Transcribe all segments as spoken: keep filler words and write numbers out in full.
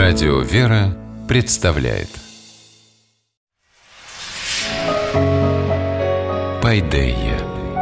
Радио «Вера» представляет Пайдейя.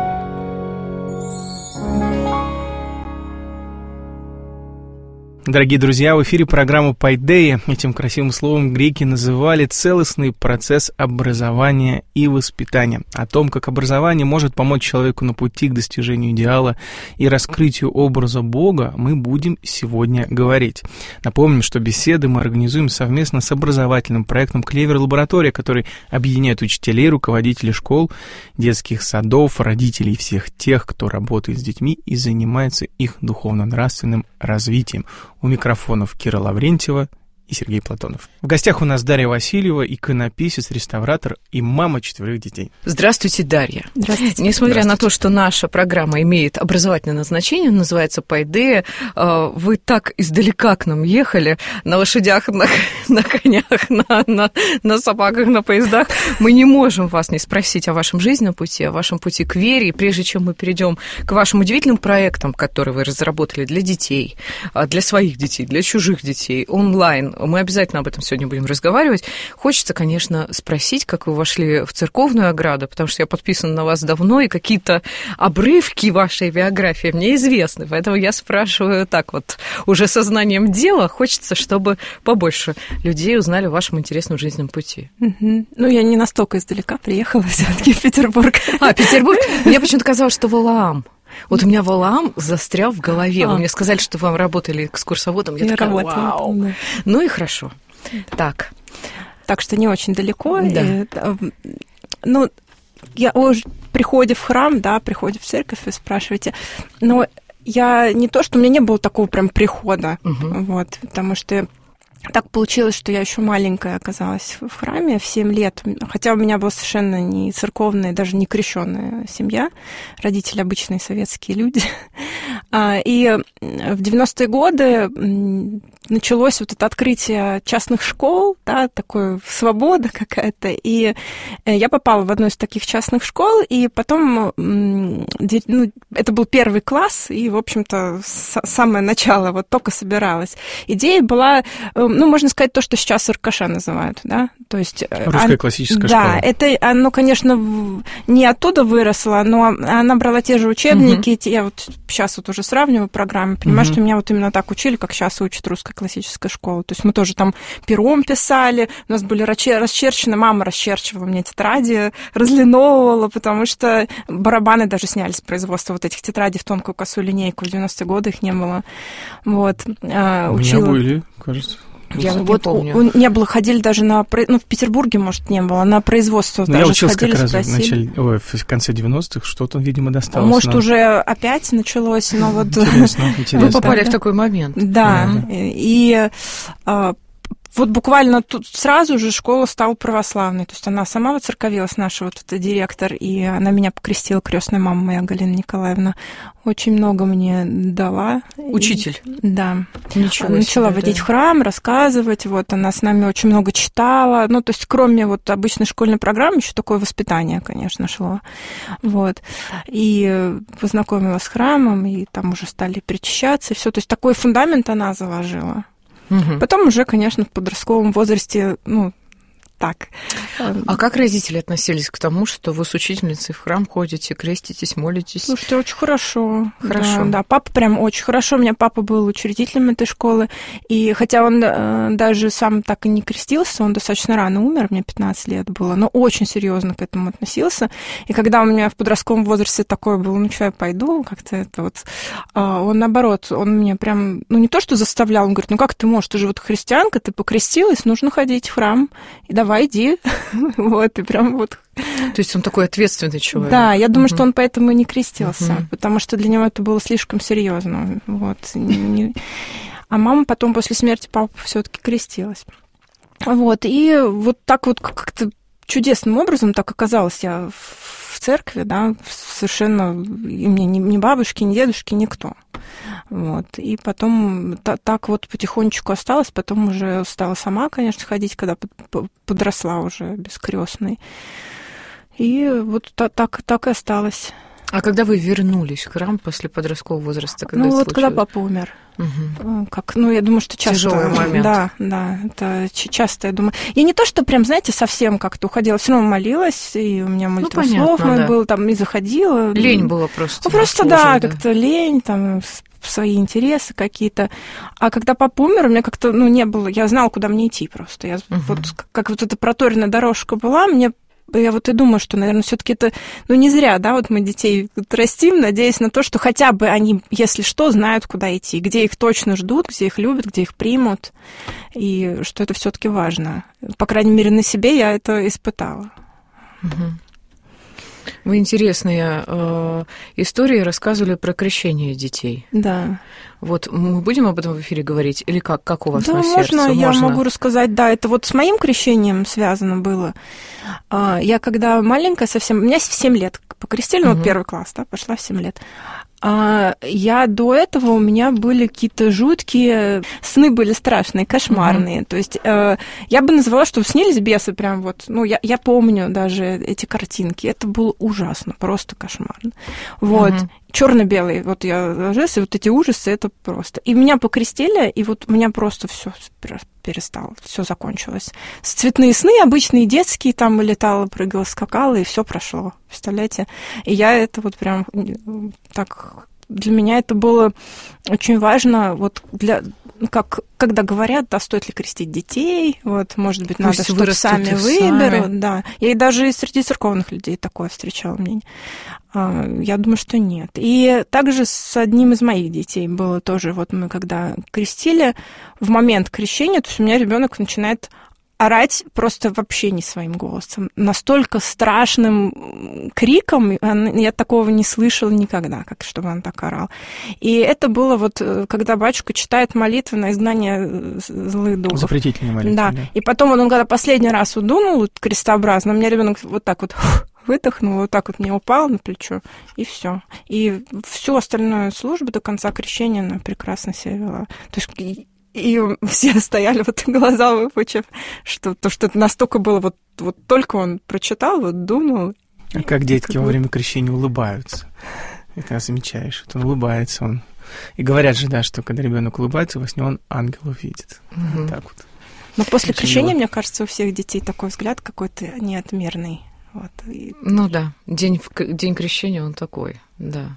Дорогие друзья, в эфире программа «Пайдея». Этим красивым словом греки называли целостный процесс образования и воспитания. О том, как образование может помочь человеку на пути к достижению идеала и раскрытию образа Бога, мы будем сегодня говорить. Напомним, что беседы мы организуем совместно с образовательным проектом «Клевер-лаборатория», который объединяет учителей, руководителей школ, детских садов, родителей всех тех, кто работает с детьми и занимается их духовно-нравственным развитием. У микрофонов Кира Лаврентьева и Сергей Платонов. В гостях у нас Дарья Васильева, иконописец, реставратор и мама четверых детей. Здравствуйте, Дарья. Здравствуйте. Несмотря Здравствуйте. на то, что наша программа имеет образовательное назначение, называется «Пайдея», вы так издалека к нам ехали на лошадях, на, на конях, на, на, на собаках, на поездах. Мы не можем вас не спросить о вашем жизненном пути, о вашем пути к вере. И прежде чем мы перейдем к вашим удивительным проектам, которые вы разработали для детей, для своих детей, для чужих детей, онлайн, мы обязательно об этом сегодня будем разговаривать. Хочется, конечно, спросить, как вы вошли в церковную ограду, потому что я подписана на вас давно, и какие-то обрывки вашей биографии мне известны. Поэтому я спрашиваю так вот, уже сознанием дела, хочется, чтобы побольше людей узнали о вашем интересном жизненном пути. Угу. Ну, я не настолько издалека приехала все-таки в Петербург. А, Петербург? Мне почему-то казалось, что Валаам. Вот у меня Валаам застрял в голове. А. Вы мне сказали, что вам работали экскурсоводом. Я, я такая, вау. Да. Ну и хорошо. Так. Так что не очень далеко. Да. И, ну, я уже приходя в храм, да, приходя в церковь, вы спрашиваете, но я не то, что у меня не было такого прям прихода, угу. вот, потому что так получилось, что я еще маленькая оказалась в храме в семь лет, хотя у меня была совершенно не церковная, даже не крещенная семья, родители обычные советские люди. И в девяностые годы началось вот это открытие частных школ, да, такая свобода какая-то, и я попала в одну из таких частных школ, и потом, ну, это был первый класс, и, в общем-то, самое начало, вот только собиралась. Идея была, ну, можно сказать, то, что сейчас РКШ называют, да, то есть... Русская он, классическая да, школа. Да, это, оно, конечно, не оттуда выросло, но она брала те же учебники, угу. я вот сейчас вот уже сравниваю программы, понимаю, угу. что меня вот именно так учили, как сейчас учат русская классическая школа. То есть мы тоже там пером писали, у нас были расчерчены, мама расчерчивала мне тетради, разлиновывала, потому что барабаны даже сняли с производства вот этих тетрадей в тонкую косую линейку. В девяностые годы их не было. Вот. У Учила... меня были, кажется. Я вот вот не помню. У, у, не было, ходили даже на... Ну, в Петербурге, может, не было, на производство Но даже я учился сходили, как раз спросили. в, начале, ой, в конце девяностых, что-то, видимо, досталось. Может, нам. уже опять началось, но вот... Интересно, интересно. Вы попали в такой момент. Да, да. и... а, вот буквально тут сразу же школа стала православной. То есть она сама воцерковилась, наша вот эта директор, и она меня покрестила, крестная мама моя, Галина Николаевна. Очень много мне дала. Учитель? И, да. Ничего Начала себе, водить да. в храм, рассказывать. Вот она с нами очень много читала. Ну, то есть кроме вот обычной школьной программы, еще такое воспитание, конечно, шло. Вот. И познакомилась с храмом, и там уже стали причащаться, и все. То есть такой фундамент она заложила. Угу. Потом уже, конечно, в подростковом возрасте, ну, так. А как родители относились к тому, что вы с учительницей в храм ходите, креститесь, молитесь? Слушайте, очень хорошо. Хорошо. Да, да, папа прям очень хорошо. У меня папа был учредителем этой школы, и хотя он э, даже сам так и не крестился, он достаточно рано умер, мне пятнадцать лет было, но очень серьезно к этому относился. И когда у меня в подростковом возрасте такое было, ну что, я пойду, как-то это вот... А он, наоборот, он меня прям, ну не то, что заставлял, он говорит, ну как ты можешь, ты же вот христианка, ты покрестилась, нужно ходить в храм, и давай, иди. Вот, и прям вот... То есть он такой ответственный человек. Да, я думаю, uh-huh. что он поэтому и не крестился, uh-huh. потому что для него это было слишком серьезно. Вот. А мама потом после смерти папы все-таки крестилась. Вот, и вот так вот как-то чудесным образом так оказалась я в церкви, да, совершенно, и мне ни бабушки, ни дедушки, никто. Вот. И потом та, так вот потихонечку осталась, потом уже стала сама, конечно, ходить, когда подросла уже бескрестной. И вот та, так, так и осталось. А когда вы вернулись в храм после подросткового возраста? Когда ну, это вот случилось? когда папа умер. Угу. Как, ну, я думаю, что часто... Тяжелый момент. Да, да, это часто, я думаю. Я не то, что прям, знаете, совсем как-то уходила, все равно молилась, и у меня молитвослов ну, да. был, там, и заходила. Лень было просто. Ну, просто, служить, да, да, как-то лень, там, свои интересы какие-то. А когда папа умер, у меня как-то, ну, не было... Я знала, куда мне идти просто. Я угу. вот, как вот эта проторенная дорожка была, мне... Я вот и думаю, что, наверное, все-таки это, ну, не зря, да, вот мы детей растим, надеясь на то, что хотя бы они, если что, знают, куда идти, где их точно ждут, где их любят, где их примут, и что это все-таки важно. По крайней мере, на себе я это испытала. Угу. Вы интересные э, истории рассказывали про крещение детей. Да. Вот мы будем об этом в эфире говорить? Или как, как у вас да, на можно, сердце? Я можно, я могу рассказать. Да, это вот с моим крещением связано было. Я когда маленькая совсем... Меня в семь лет покрестили, угу. ну, вот первый класс, да, пошла в семь лет. Я до этого, у меня были какие-то жуткие... Сны были страшные, кошмарные. Mm-hmm. То есть я бы называла, что снились бесы прям вот... Ну, я, я помню даже эти картинки. Это было ужасно, просто кошмарно. Вот. Mm-hmm. Черно-белый. Вот я ложусь, и вот эти ужасы, это просто... И меня покрестили, и вот у меня просто все перестало, все закончилось. Цветные сны обычные, детские, там летала, прыгала, скакала, и все прошло. Представляете? И я это вот прям так... Для меня это было очень важно, вот для... Как, когда говорят, да, стоит ли крестить детей, вот, может быть, надо, чтобы сами выберут, да. Я и даже среди церковных людей такое встречала мнение. Я думаю, что нет. И также с одним из моих детей было тоже, вот мы когда крестили, в момент крещения, то есть у меня ребенок начинает орать просто вообще не своим голосом. Настолько страшным криком я такого не слышала никогда, как чтобы он так орал. И это было вот, когда батюшка читает молитвы на изгнание злых духов. Запретительные молитвы. Да. да. И потом он, он когда последний раз удунул крестообразно, у меня ребенок вот так вот выдохнул, вот так вот мне упал на плечо, и все. И всю остальную службу до конца крещения она прекрасно себя вела. То есть и все стояли, вот глаза выпучив, что, то, что это настолько было, вот, вот только он прочитал, вот дунул. А как детки как во время крещения улыбаются. Это замечаешь, вот он улыбается, он... И говорят же, да, что когда ребенок улыбается, во сне он ангелов видит. Угу. Вот так вот. Но после Очень крещения, мило. Мне кажется, у всех детей такой взгляд какой-то неотмерный. Вот. И... Ну да, день, день крещения он такой, да.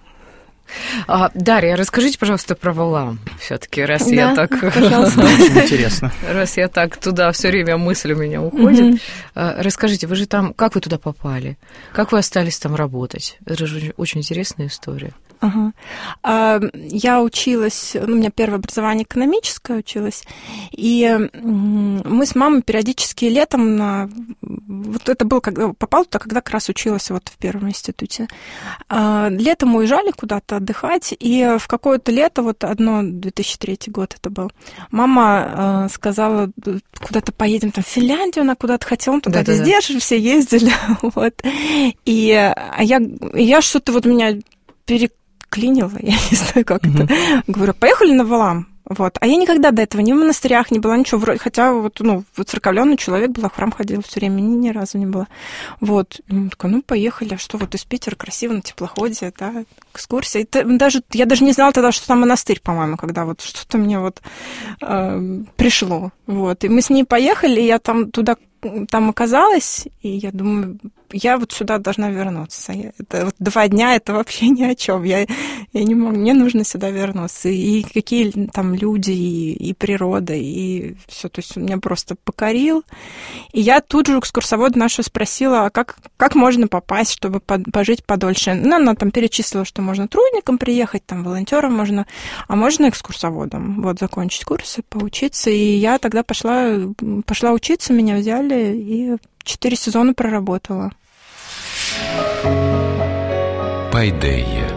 А, Дарья, расскажите, пожалуйста, про Валаам все-таки, раз да, я так... пожалуйста. Очень интересно. Раз я так туда, все время мысль у меня уходит. Mm-hmm. Расскажите, вы же там... Как вы туда попали? Как вы остались там работать? Это же очень интересная история. Ага. А, я училась, ну, у меня первое образование экономическое училась, и мы с мамой периодически летом на... Вот это было, когда попала туда, когда как раз училась вот в первом институте. А, летом уезжали куда-то отдыхать, и в какое-то лето, вот одно, две тысячи третий год это был, мама а, сказала, куда-то поедем, там, в Финляндию она куда-то хотела, туда да, везде да, же все ездили, вот. И а я, я что-то вот меня переклинила, клинила, я не знаю, как mm-hmm. это. Говорю, поехали на Валаам. Вот. А я никогда до этого ни в монастырях не была, ничего. Вроде, хотя вот, ну, церковленный человек была, в храм ходила все время, ни, ни разу не была. Вот. И я такая, ну, поехали. А что, вот из Питера красиво на теплоходе, да, экскурсия. И даже, я даже не знала тогда, что там монастырь, по-моему, когда вот что-то мне вот э, пришло. Вот. И мы с ней поехали, и я там туда там оказалась, и я думаю, я вот сюда должна вернуться. Это вот два дня, это вообще ни о чем. Я, я не могу, мне нужно сюда вернуться. И какие там люди, и, и природа, и все. То есть он меня просто покорил. И я тут же у экскурсовода нашу спросила, а как, как можно попасть, чтобы пожить подольше. Ну, она там перечислила, что можно трудником приехать, там волонтером можно, а можно экскурсоводом. Вот, закончить курсы, поучиться. И я тогда пошла, пошла учиться, меня взяли, и четыре сезона проработала. Пайдея.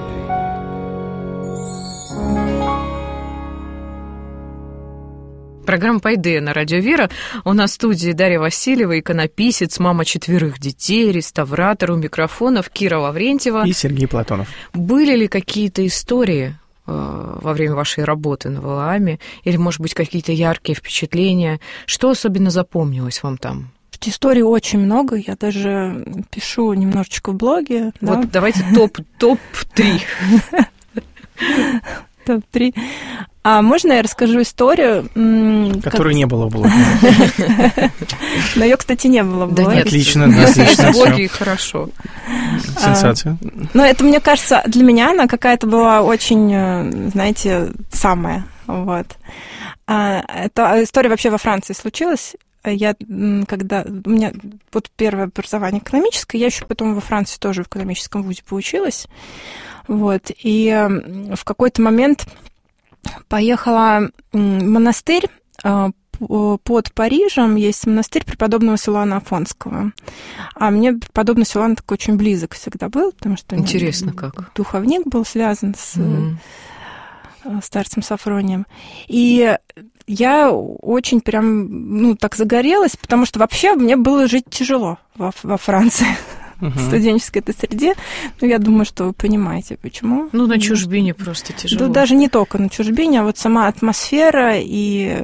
Программа «Пайдея» на радио «Вера». У нас в студии Дарья Васильева, иконописец, мама четверых детей, реставратор, у микрофонов Кира Лаврентьева. И Сергей Платонов. Были ли какие-то истории э, во время вашей работы на Валааме? Или, может быть, какие-то яркие впечатления? Что особенно запомнилось вам там? Слушайте, историй очень много, я даже пишу немножечко в блоге. Вот да. давайте топ, топ-три. Топ-три. А можно я расскажу историю? Которой как... не было в блоге. Но ее, кстати, не было в блоге. Отлично, отлично. В блоге хорошо. Сенсация. Но это, мне кажется, для меня она какая-то была очень, знаете, самая. Вот. Эта история вообще во Франции случилась. Я, когда у меня вот первое образование экономическое, я еще потом во Франции тоже в экономическом вузе поучилась. Вот. И в какой-то момент поехала в монастырь под Парижем, есть монастырь преподобного Силуана Афонского. А мне преподобный Силуан такой очень близок всегда был, потому что... Интересно, как? Духовник был связан с mm-hmm. старцем Сафронием. И я очень прям, ну, так загорелась, потому что вообще мне было жить тяжело во, во Франции. Uh-huh. В студенческой этой среде. Ну, я думаю, что вы понимаете, почему. Ну, на чужбине просто тяжело. Да, даже не только на чужбине, а вот сама атмосфера и,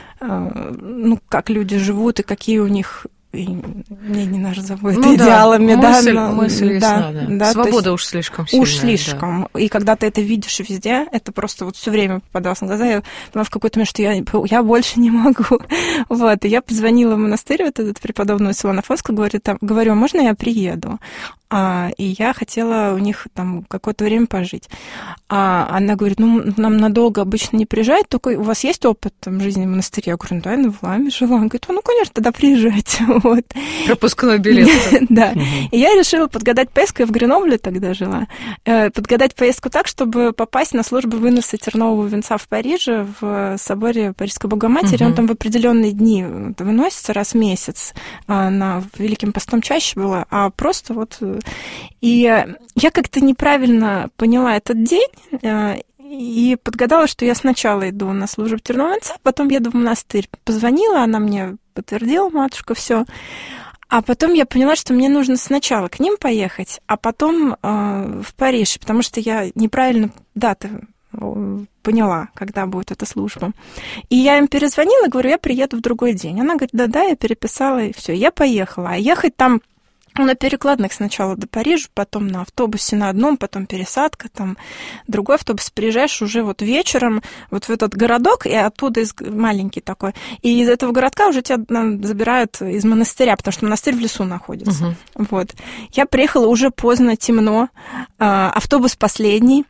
ну, как люди живут, и какие у них... И мне не назову это ну, идеалами, да, мысль, но, мысль да, ясна, да. да. Свобода уж слишком сильная. Уж слишком. Да. И когда ты это видишь везде, это просто вот все время попадалось на глаза. Я поняла в какой-то момент, что я, я больше не могу. Вот. И я позвонила в монастырь, вот этот преподобного Силуана Афонского, говорю, там, говорю, а можно я приеду? А, и я хотела у них там какое-то время пожить. А она говорит, ну, нам надолго обычно не приезжать, только у вас есть опыт там, жизни в монастыре? Я говорю, ну, да, я на Валааме жила. Она говорит, ну, конечно, тогда приезжайте. Вот. Пропускной билет. Да. И я решила подгадать поездку, я в Гренобле тогда жила, подгадать поездку так, чтобы попасть на службу выноса тернового венца в Париже, в соборе Парижской Богоматери. Он там в определенные дни выносится, раз в месяц. На Великим постом чаще было, а просто вот... И я как-то неправильно поняла этот день и подгадала, что я сначала иду на службу тернового венца, потом еду в монастырь. Позвонила, она мне подтвердила, матушка, все. А потом я поняла, что мне нужно сначала к ним поехать, а потом э, в Париж, потому что я неправильно даты поняла, когда будет эта служба. И я им перезвонила, говорю, я приеду в другой день. Она говорит, да-да, я переписала, и все, я поехала. А ехать там на перекладных сначала до Парижа, потом на автобусе на одном, потом пересадка, там другой автобус, приезжаешь уже вот вечером вот в этот городок, и оттуда из, маленький такой, и из этого городка уже тебя забирают из монастыря, потому что монастырь в лесу находится. Uh-huh. Вот. Я приехала уже поздно, темно, автобус последний,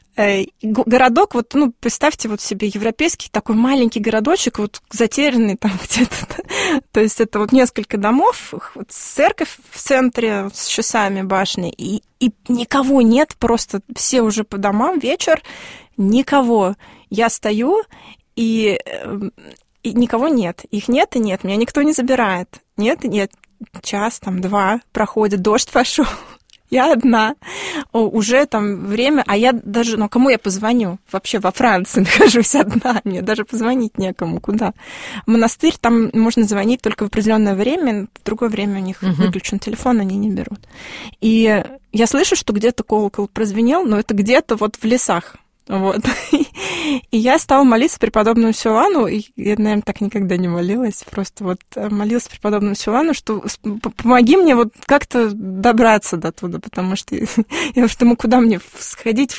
городок, вот, ну, представьте вот себе европейский такой маленький городочек, вот затерянный там где-то, то есть это вот несколько домов, вот церковь в центре вот, с часами башни, и, и никого нет, просто все уже по домам, вечер, никого. Я стою, и, и никого нет, их нет и нет, меня никто не забирает, нет и нет, час, там, два проходит, дождь пошел. Я одна, уже там время, а я даже, ну, кому я позвоню? Вообще во Франции нахожусь одна, мне даже позвонить некому, куда? В монастырь там можно звонить только в определенное время, в другое время у них uh-huh. выключен телефон, они не берут. И я слышу, что где-то колокол прозвенел, но это где-то вот в лесах. Вот. И я стала молиться преподобному Силуану, и я, наверное, так никогда не молилась, просто вот молилась преподобному Силуану, что помоги мне вот как-то добраться до туда, потому что я что, ну, куда мне сходить,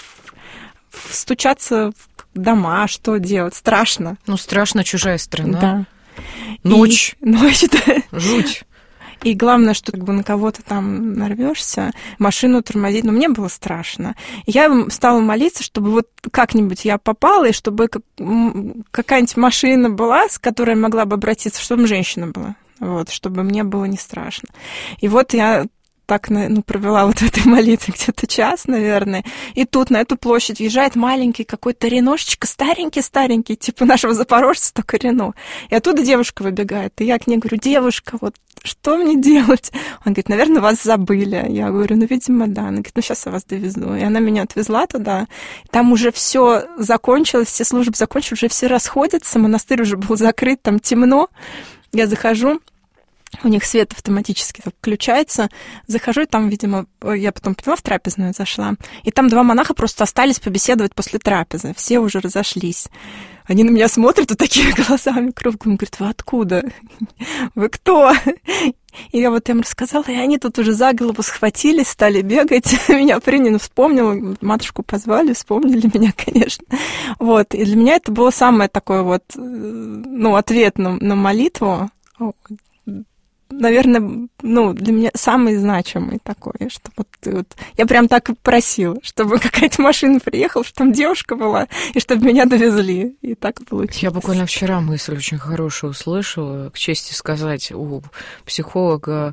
стучаться в дома, что делать? Страшно. Ну, страшно, чужая страна. Да. Ночь. И, ночь, да. Жуть. И главное, что как бы на кого-то там нарвешься, машину тормозить, но мне было страшно. И я стала молиться, чтобы вот как-нибудь я попала, и чтобы какая-нибудь машина была, с которой я могла бы обратиться, чтобы женщина была, вот, чтобы мне было не страшно. И вот я так, ну, провела вот в этой молитве где-то час, наверное, и тут на эту площадь въезжает маленький какой-то реношечка, старенький-старенький, типа нашего запорожца, только Рено. И оттуда девушка выбегает, и я к ней говорю, девушка, вот что мне делать? Он говорит, наверное, вас забыли. Я говорю, ну, видимо, да. Она говорит, ну, сейчас я вас довезу. И она меня отвезла туда. Там уже все закончилось, все службы закончились, уже все расходятся, монастырь уже был закрыт, там темно. Я захожу, у них свет автоматически включается. Захожу, и там, видимо, я потом поняла, в трапезную зашла. И там два монаха просто остались побеседовать после трапезы. Все уже разошлись. Они на меня смотрят вот такими глазами круглыми, говорят, вы откуда? Вы кто? И я вот им рассказала, и они тут уже за голову схватились, стали бегать, меня приняли, вспомнила, матушку позвали, вспомнили меня, конечно. Вот, и для меня это было самое такое вот, ну, ответ на, на молитву, наверное, ну, для меня самый значимый такой, что вот, вот я прям так и просила, чтобы какая-то машина приехала, чтобы там девушка была, и чтобы меня довезли, и так получилось. Я буквально вчера мысль очень хорошую услышала, к чести сказать, у психолога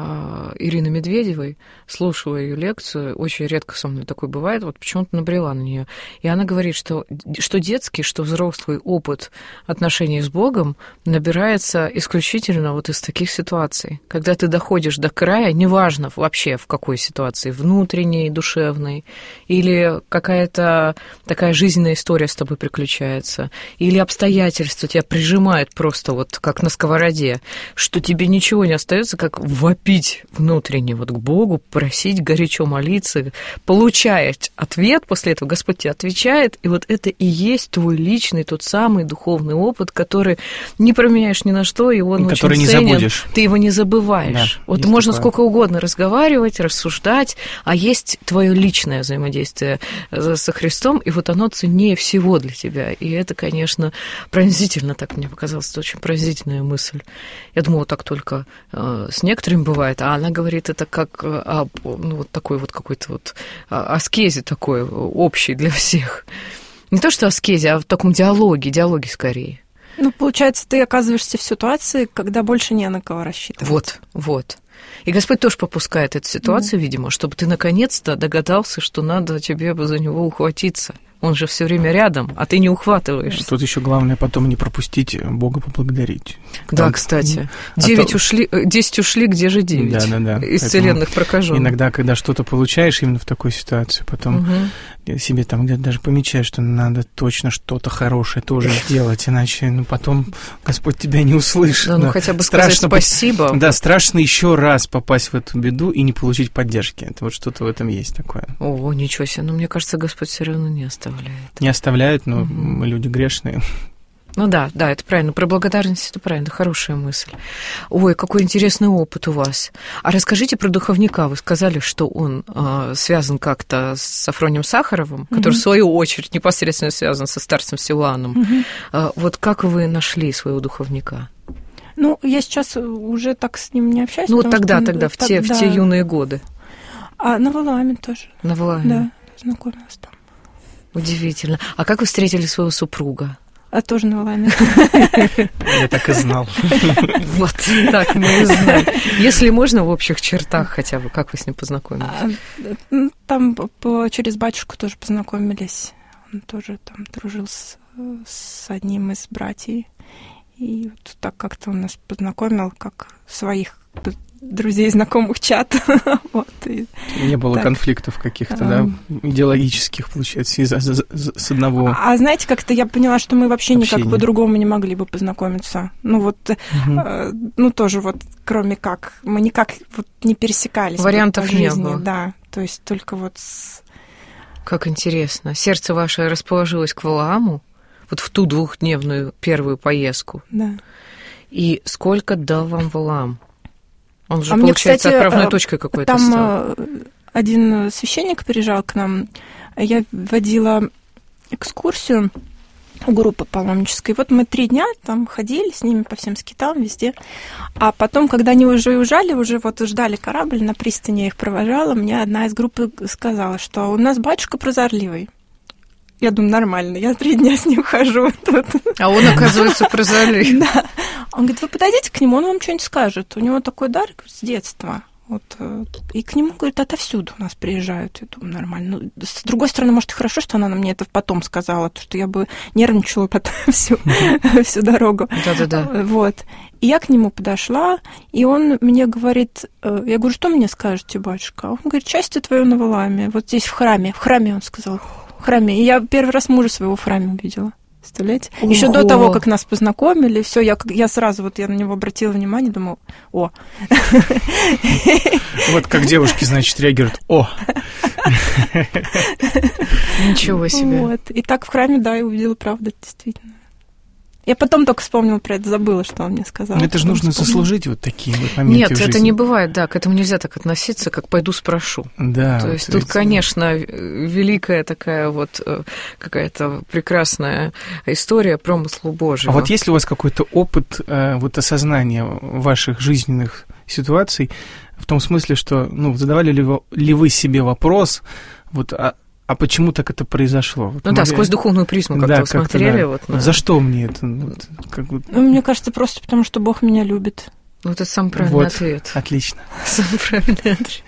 а, Ирины Медведевой, слушала ее лекцию, очень редко со мной такое бывает, вот почему-то набрела на нее, и она говорит, что, что детский, что взрослый опыт отношений с Богом набирается исключительно вот из таких ситуаций, когда ты доходишь до края, неважно вообще в какой ситуации, внутренней, душевной, или какая-то такая жизненная история с тобой приключается, или обстоятельства тебя прижимают просто вот как на сковороде, что тебе ничего не остается, как вопить внутренне вот к Богу, просить, горячо молиться, получать ответ после этого, Господь тебе отвечает, и вот это и есть твой личный, тот самый духовный опыт, который не променяешь ни на что, и он который очень не ценен. Забудешь. Ты его не забываешь. Да, вот можно такое. Сколько угодно разговаривать, рассуждать, а есть твое личное взаимодействие со Христом, и вот оно ценнее всего для тебя. И это, конечно, пронзительно, так мне показалось, это очень пронзительная мысль. Я думала, так только э, с некоторыми бывает, а она говорит, это как э, ну, вот такой вот какой-то вот аскезе такой общий для всех. Не то, что аскезе, а в таком диалоге, диалоге скорее. Ну, получается, ты оказываешься в ситуации, когда больше не на кого рассчитывать. Вот, вот. И Господь тоже попускает эту ситуацию, mm-hmm. видимо, чтобы ты наконец-то догадался, что надо тебе за него ухватиться. Он же все время рядом, а ты не ухватываешь. Тут еще главное потом не пропустить Бога поблагодарить. Да, так, кстати. Девять а то... ушли, десять ушли, где же девять? Да, да, да. Исцеленных прокаженных. Иногда, когда что-то получаешь именно в такой ситуации, потом угу. себе там где-то даже помечаешь, что надо точно что-то хорошее тоже сделать, иначе ну, потом Господь тебя не услышит. Да, ну да. хотя бы сказать страшно, спасибо. Да, страшно еще раз попасть в эту беду и не получить поддержки. Это вот что-то в этом есть такое. О, ничего себе. Ну, мне кажется, Господь все равно не оставляет. Не оставляют, но угу. мы люди грешные. Ну да, да, это правильно. Про благодарность это правильно, хорошая мысль. Ой, какой интересный опыт у вас. А расскажите про духовника. Вы сказали, что он э, связан как-то с Сафронием Сахаровым, угу. который, в свою очередь, непосредственно связан со старцем Силуаном. Угу. Э, вот как вы нашли своего духовника? Ну, я сейчас уже так с ним не общаюсь. Ну, вот тогда, что, тогда, в, так, те, да. в те юные годы. А на Валааме тоже. На Валааме. Да, знакомилась там. Удивительно. А как вы встретили своего супруга? А тоже на Валааме. Я так и знал. Вот, так мы и знаем. Если можно, в общих чертах хотя бы, как вы с ним познакомились? Там через батюшку тоже познакомились. Он тоже там дружил с, с одним из братьев. И вот так как-то он нас познакомил, как своих друзей, знакомых чат. Вот, и не было так. конфликтов каких-то, а, да, идеологических, получается, из- из- из- с одного. А знаете, как-то я поняла, что мы вообще общения. Никак по-другому не могли бы познакомиться. Ну вот, угу. э, ну тоже вот, кроме как, мы никак вот не пересекались. Вариантов по жизни, не было. Да, то есть только вот с... Как интересно. Сердце ваше расположилось к Валааму, вот в ту двухдневную первую поездку. Да. И сколько дал вам Валаам? Он же, а получается, мне, кстати, отправной точкой какой-то там стал. Один священник приезжал к нам. Я водила экскурсию группы паломнической. Вот мы три дня там ходили с ними по всем скитам, везде. А потом, когда они уже уезжали, уже вот ждали корабль, на пристани я их провожала, мне одна из группы сказала, что у нас батюшка прозорливый. Я думаю, нормально, я три дня с ним хожу. Тут. А он, оказывается, прозорливый. Да. Он говорит, вы подойдите к нему, он вам что-нибудь скажет. У него такой дар с детства. Вот. И к нему, говорит, отовсюду у нас приезжают. Я думаю, нормально. Ну, с другой стороны, может, и хорошо, что она мне это потом сказала, потому что я бы нервничала потом всю, всю дорогу. Да-да-да. Вот. И я к нему подошла, и он мне говорит, я говорю, что мне скажете, батюшка? Он говорит, счастье твое на Валааме, вот здесь в храме. В храме, он сказал, в храме. И я первый раз мужа своего в храме увидела. Представляете? Еще до того, как нас познакомили, все, я, я сразу вот я на него обратила внимание, думаю, о. Вот как девушки, значит, реагируют, о. Ничего себе. Вот. И так в храме, да, я увидела, правда, действительно. Я потом только вспомнила про это, забыла, что он мне сказал. Но это же нужно вспомнила. заслужить вот такие вот моменты Нет, в жизни. это не бывает, да, к этому нельзя так относиться, как «пойду спрошу». Да. То вот есть тут, это... конечно, великая такая вот какая-то прекрасная история промыслу Божьего. А вот есть ли у вас какой-то опыт вот осознания ваших жизненных ситуаций, в том смысле, что, ну, задавали ли вы, ли вы себе вопрос, вот, а, а почему так это произошло? Вот, ну могли... да, сквозь духовную призму как-то да, вы смотрели. Да. Вот, на... За что мне это? Вот, как бы... ну, мне кажется, просто потому, что Бог меня любит. Вот это самый правильный вот, ответ. Отлично. Самый правильный ответ.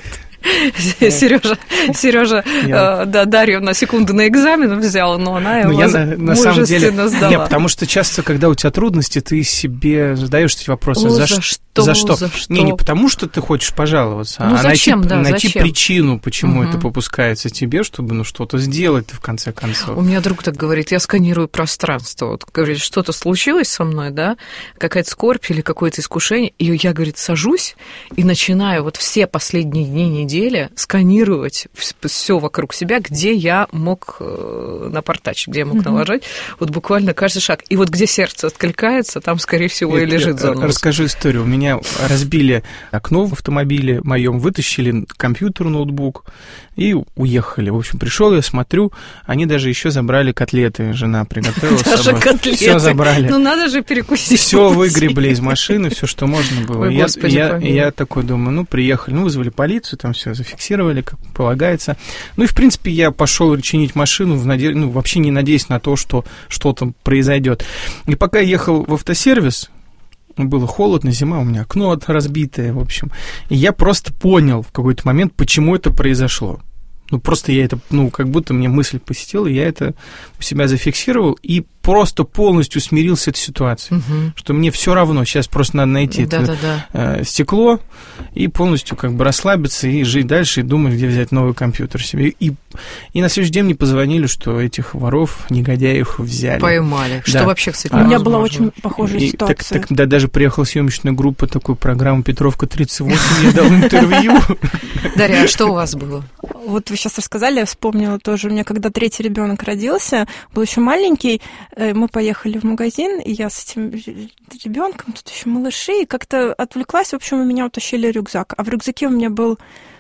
Сережа, Сережа, я... да, Дарью на секунду на экзамен взял, но она его ну, я, на, на самом деле, сдала. Нет, потому что часто, когда у тебя трудности, ты себе задаешь эти вопросы. О, за, за, что, за что? За что? Не, не потому, что ты хочешь пожаловаться, ну, а зачем, найти, да, найти зачем? причину, почему угу. это попускается тебе, чтобы ну, что-то сделать в конце концов. У меня друг так говорит, я сканирую пространство. Вот, говорит, что-то случилось со мной, да, какая-то скорбь или какое-то искушение, и я, говорит, сажусь и начинаю вот все последние дни недели сканировать все вокруг себя, где я мог напортачить, где я мог mm-hmm. налажать, вот буквально каждый шаг. И вот где сердце откликается, там, скорее всего, и лежит занос. Расскажи историю. У меня разбили окно в автомобиле моем, вытащили компьютер, ноутбук и уехали. В общем, пришел я, смотрю, они даже еще забрали котлеты, жена приготовила. Даже котлеты. Все забрали. Ну, надо же перекусить. Все выгребли из машины, все, что можно было. Ой, я, Господи, я, я такой думаю, ну, приехали, ну, вызвали полицию, там все зафиксировали, как полагается. Ну, и, в принципе, я пошел чинить машину, в наде... ну, вообще не надеясь на то, что что-то произойдет. И пока я ехал в автосервис, было холодно, зима, у меня окно разбитое, в общем. И я просто понял в какой-то момент, почему это произошло. Ну, просто я это, ну, как будто мне мысль посетила, я это у себя зафиксировал и просто полностью смирился с этой ситуацией, угу. что мне все равно, сейчас просто надо найти да, это да, да. Э, стекло и полностью как бы расслабиться и жить дальше, и думать, где взять новый компьютер себе. И, и на следующий день мне позвонили, что этих воров, негодяев взяли. Поймали. Да. Что вообще, кстати, а у меня была очень похожая и, ситуация. Так, так, да, даже приехала съемочная группа такой программы «Петровка тридцать восемь», я дал интервью. Дарья, а что у вас было? Вот вы сейчас рассказали, я вспомнила тоже. У меня, когда третий ребенок родился, был еще маленький, мы поехали в магазин, и я с этим ребенком, тут еще малыши, и как-то отвлеклась, в общем, у меня утащили рюкзак. А в рюкзаке у меня был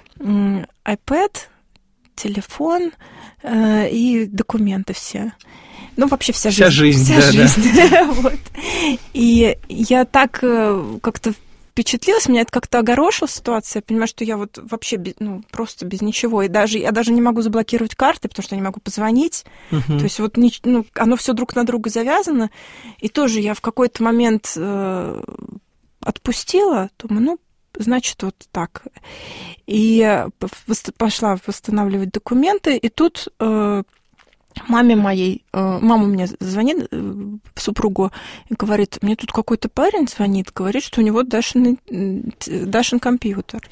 iPad, телефон и документы все. Ну, вообще вся, вся жизнь. Вся да, жизнь. Да. Вот. И я так как-то впечатлилась, меня это как-то огорошила ситуация. Я понимаю, что я вот вообще без, ну, просто без ничего. И даже я даже не могу заблокировать карты, потому что я не могу позвонить. Uh-huh. То есть вот ну, оно все друг на друга завязано. И тоже я в какой-то момент э, отпустила, думаю, ну, значит, вот так. И пошла восстанавливать документы, и тут... Э, Маме моей, мама мне звонит, супругу, и говорит, мне тут какой-то парень звонит, говорит, что у него Дашин, Дашин компьютер.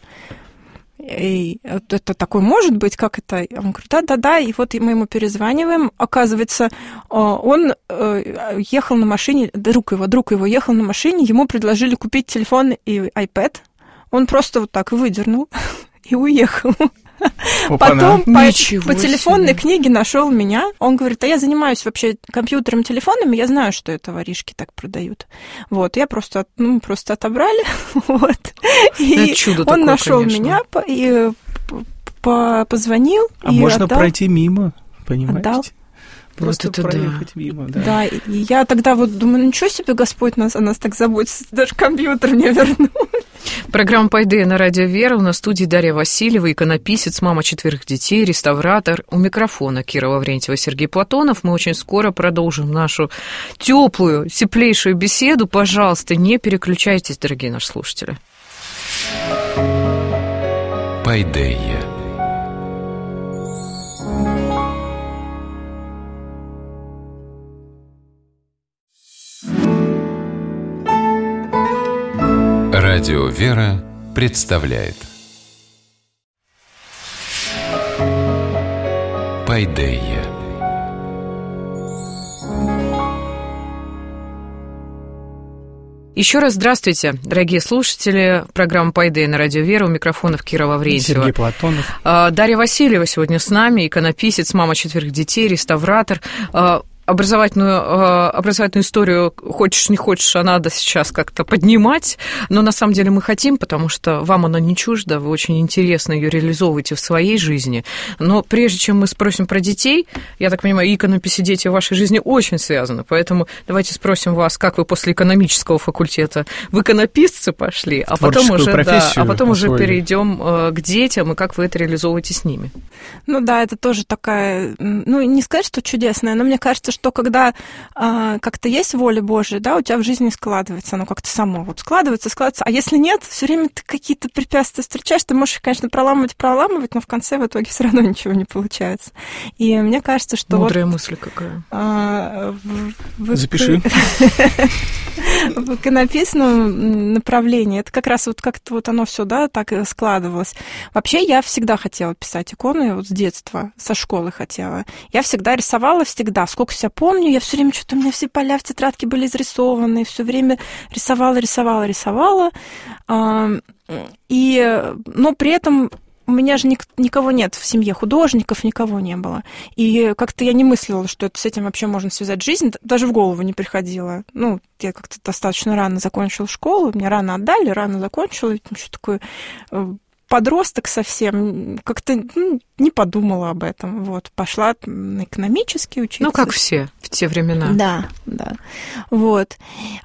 И это такое может быть, как это? Он говорит, да-да-да, и вот мы ему перезваниваем. Оказывается, он ехал на машине, друг его, друг его ехал на машине, ему предложили купить телефон и iPad. Он просто вот так выдернул и уехал. Потом по, по телефонной книге нашел меня. Он говорит, а я занимаюсь вообще компьютером, телефонами, я знаю, что это воришки так продают. Вот, я просто, ну, просто отобрали. Вот. И он такое, нашел меня и позвонил. А и можно отдал. Пройти мимо, понимаете? Отдал. Просто вот это проехать да. мимо, да. Да, и я тогда вот думаю, ничего себе, Господь нас, о нас так заботится, даже компьютер мне вернул. Программа «Пайдея» на радио «Вера». У нас в студии Дарья Васильева, иконописец, мама четверых детей, реставратор. У микрофона Кира Лаврентьева, Сергей Платонов. Мы очень скоро продолжим нашу теплую, теплейшую беседу. Пожалуйста, не переключайтесь, дорогие наши слушатели. «Пайдея». Радио «Вера» представляет «Пайдея». Еще раз здравствуйте, дорогие слушатели. Программа «Пайдея» на радио «Вера». У микрофонов Кира Лаврентьева. Сергей Платонов. Дарья Васильева сегодня с нами, иконописец, мама четверых детей, реставратор. образовательную, образовательную историю, хочешь не хочешь, а надо сейчас как-то поднимать, но на самом деле мы хотим, потому что вам она не чужда, вы очень интересно ее реализовываете в своей жизни. Но прежде чем мы спросим про детей, я так понимаю, иконопись и дети в вашей жизни очень связаны, поэтому давайте спросим вас, как вы после экономического факультета в иконописцы пошли, а потом уже, да, а потом уже перейдем к детям, и как вы это реализовываете с ними. Ну да, это тоже такая, ну не сказать, что чудесная, но мне кажется, что когда а, как-то есть воля Божия, да, у тебя в жизни складывается, оно как-то само вот складывается, складывается, а если нет, все время ты какие-то препятствия встречаешь, ты можешь, конечно, проламывать, проламывать, но в конце в итоге все равно ничего не получается. И мне кажется, что мудрая вот, мысль какая. А, в, в, Запиши. В иконописном направлении это как раз вот как-то вот оно все, да, так и складывалось. Вообще я всегда хотела писать иконы, вот с детства, со школы хотела. Я всегда рисовала, всегда. Сколько себя помню, я все время что-то, у меня все поля в тетрадке были изрисованы, все время рисовала, рисовала, рисовала. И, но при этом у меня же ник- никого нет в семье, художников никого не было. И как-то я не мыслила, что это, с этим вообще можно связать жизнь, даже в голову не приходило. Ну, я как-то достаточно рано закончила школу, меня рано отдали, рано закончила, еще такой подросток совсем, как-то ну, не подумала об этом. Вот, пошла на экономический учиться. Ну, как все в те времена. Да, да. Вот.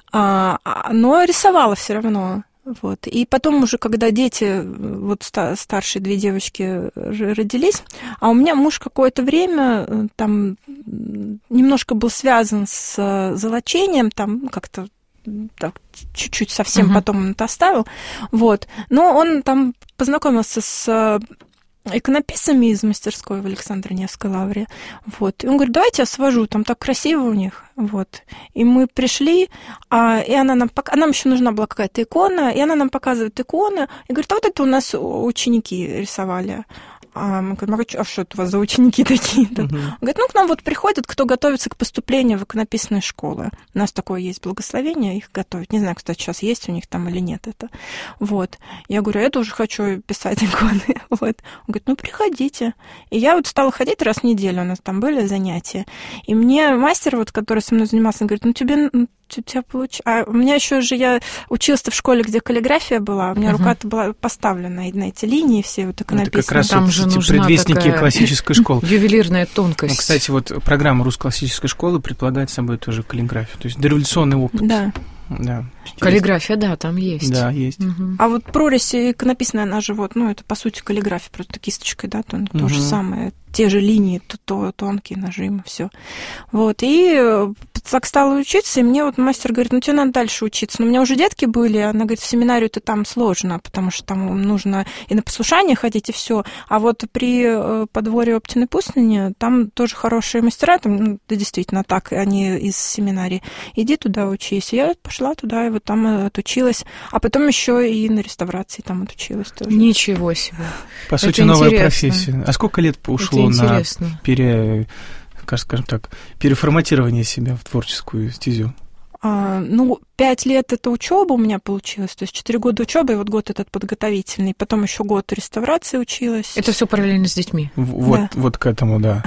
А, но рисовала все равно. Вот. И потом уже, когда дети, вот старшие две девочки родились, а у меня муж какое-то время там немножко был связан с золочением, там как-то так, чуть-чуть совсем uh-huh. потом он это оставил, вот. Но он там познакомился с иконописцами из мастерской в Александре Невской лавре, вот. И он говорит, давайте я свожу, там так красиво у них, вот. И мы пришли, а, и она нам, а нам еще нужна была какая-то икона, и она нам показывает иконы, и говорит, а вот это у нас ученики рисовали. А мы говорим, а что это у вас за ученики такие-то? Uh-huh. Он говорит, ну, к нам вот приходят, кто готовится к поступлению в иконописные школы. У нас такое есть благословение, их готовить. Не знаю, кстати, сейчас есть у них там или нет это. Вот. Я говорю, я тоже хочу писать иконы. Вот. Он говорит, ну, приходите. И я вот стала ходить раз в неделю, у нас там были занятия. И мне мастер, вот, который со мной занимался, он говорит, ну, тебе... у тебя получ... А у меня еще же я училась-то в школе, где каллиграфия была, у меня uh-huh. рука-то была поставлена на эти линии все вот иконописные. Это как раз там вот же эти предвестники классической школы. Ювелирная тонкость. Ну, кстати, вот программа русской классической школы предполагает собой тоже каллиграфию, то есть дореволюционный опыт. Да. Да. Каллиграфия, да, там есть. Да, есть. Угу. А вот прорезь иконописная, она же вот, ну, это по сути каллиграфия, просто кисточкой, да, то, угу. то же самое, те же линии, то, то тонкие нажимы, все. Вот, и так стала учиться, и мне вот мастер говорит, ну, тебе надо дальше учиться. Но у меня уже детки были, она говорит, в семинарию-то там сложно, потому что там нужно и на послушание ходить, и все. А вот при подворье Оптиной пустыни там тоже хорошие мастера, там, ну, да, действительно так, они из семинарии. Иди туда учись. И я пошла туда, и вот там отучилась. А потом еще и на реставрации там отучилась тоже. Ничего себе. По Это сути, интересно. Новая профессия. А сколько лет ушло на пере... скажем так, переформатирование себя в творческую стезю? А, ну, пять лет это учеба у меня получилась, то есть четыре года учебы, и вот год этот подготовительный, потом еще год реставрации училась. Это все параллельно с детьми? Вот, да. вот к этому, да.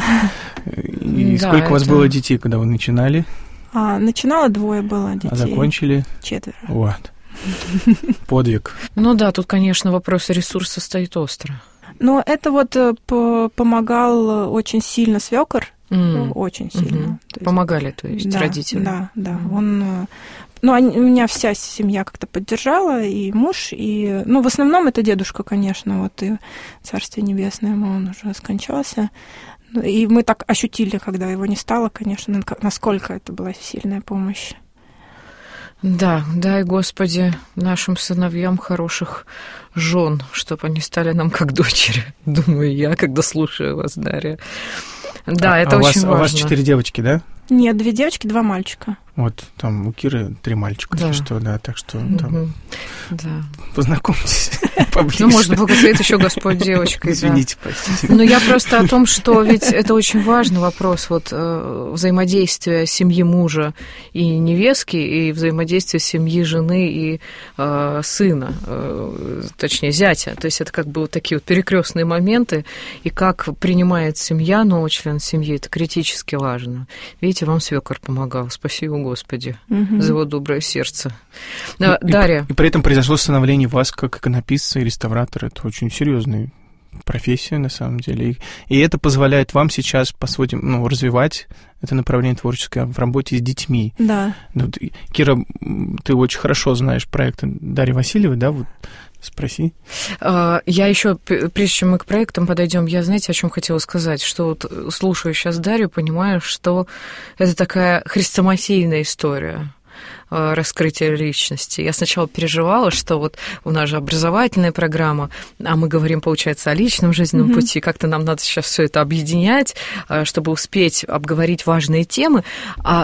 И да, сколько у вас это... было детей, когда вы начинали? А, начинала двое было детей. А закончили? Четверо. Вот. Подвиг. Ну да, тут, конечно, вопрос ресурса стоит остро. Но это вот помогал очень сильно свекор. Mm. Очень сильно. Mm-hmm. То есть, помогали, то есть, да, родители. Да, да. Mm-hmm. Он, ну, они, у меня вся семья как-то поддержала, и муж, и... Ну, в основном это дедушка, конечно, вот, и Царствие Небесное ему, он уже скончался. И мы так ощутили, когда его не стало, конечно, насколько это была сильная помощь. Да, дай, Господи, нашим сыновьям хороших жен, чтобы они стали нам как дочери, думаю я, когда слушаю вас, Дарья. Да, а, это а очень вас, важно. У вас четыре девочки, да? Нет, две девочки, два мальчика. Вот, там у Киры три мальчика, да. что, да, так что угу. там да. познакомьтесь поближе. Ну, может, благословит еще Господь девочкой. Извините, да. простите. Но я просто о том, что ведь это очень важный вопрос, вот взаимодействие семьи мужа и невестки, и взаимодействие семьи жены и э, сына, э, точнее, зятя. То есть это как бы вот такие вот перекрестные моменты, и как принимает семья, новый член семьи, это критически важно. Видите, видите, вам свекор помогал. Спасибо, Господи, Мгм. за его доброе сердце. И- Да, и, Дарья. И при этом произошло становление вас как иконописца и реставратора. Это очень серьезная профессия, на самом деле. И, и это позволяет вам сейчас, по-своему, ну, развивать это направление творческое в работе с детьми. Да. Ну, ты- Кира, м, ты очень хорошо знаешь проекты Дарьи Васильевой, да? Вот спроси. А, Я еще, прежде чем мы к проектам подойдем, я, знаете, о чем хотела сказать, что вот слушаю сейчас Дарью, понимаю, что это такая хрестоматийная история а, раскрытия личности. Я сначала переживала, что вот у нас же образовательная программа, а мы говорим, получается, о личном жизненном Мгм. пути, как-то нам надо сейчас все это объединять, а, чтобы успеть обговорить важные темы, а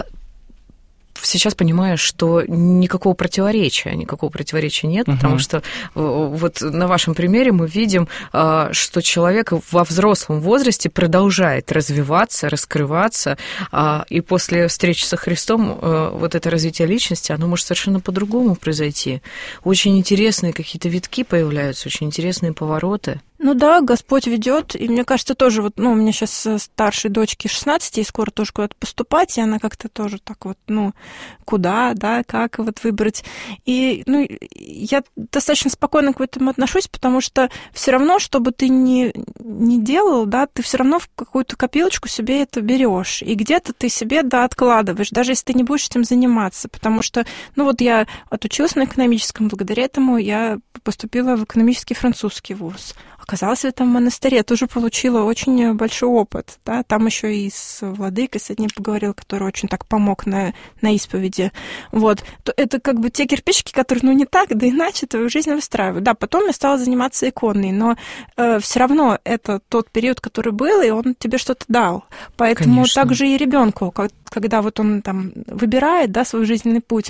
сейчас понимаю, что никакого противоречия, никакого противоречия нет, Мгм. потому что э, вот на вашем примере мы видим, э, что человек во взрослом возрасте продолжает развиваться, раскрываться, а, и после встречи со Христом э, вот это развитие личности, оно может совершенно по-другому произойти. Очень интересные какие-то витки появляются, очень интересные повороты. Ну да, Господь ведет, и мне кажется, тоже вот, ну, у меня сейчас старшей дочке шестнадцать, ей скоро тоже куда-то поступать, и она как-то тоже так вот, ну, куда, да, как вот выбрать. И, ну, я достаточно спокойно к этому отношусь, потому что все равно, что бы ты ни, ни делал, да, ты все равно в какую-то копилочку себе это берешь, и где-то ты себе, да, откладываешь, даже если ты не будешь этим заниматься, потому что, ну, вот я отучилась на экономическом, благодаря этому я поступила в экономический французский вуз. Оказалась в этом монастыре, тоже получила очень большой опыт. Да? Там еще и с владыкой с одним поговорила, который очень так помог на, на исповеди. Вот. То это как бы те кирпичики, которые, ну, не так, да иначе твою жизнь выстраивают. Да, потом я стала заниматься иконой, но э, все равно это тот период, который был, и он тебе что-то дал. Поэтому Конечно. также и ребенку, когда вот он там выбирает, да, свой жизненный путь.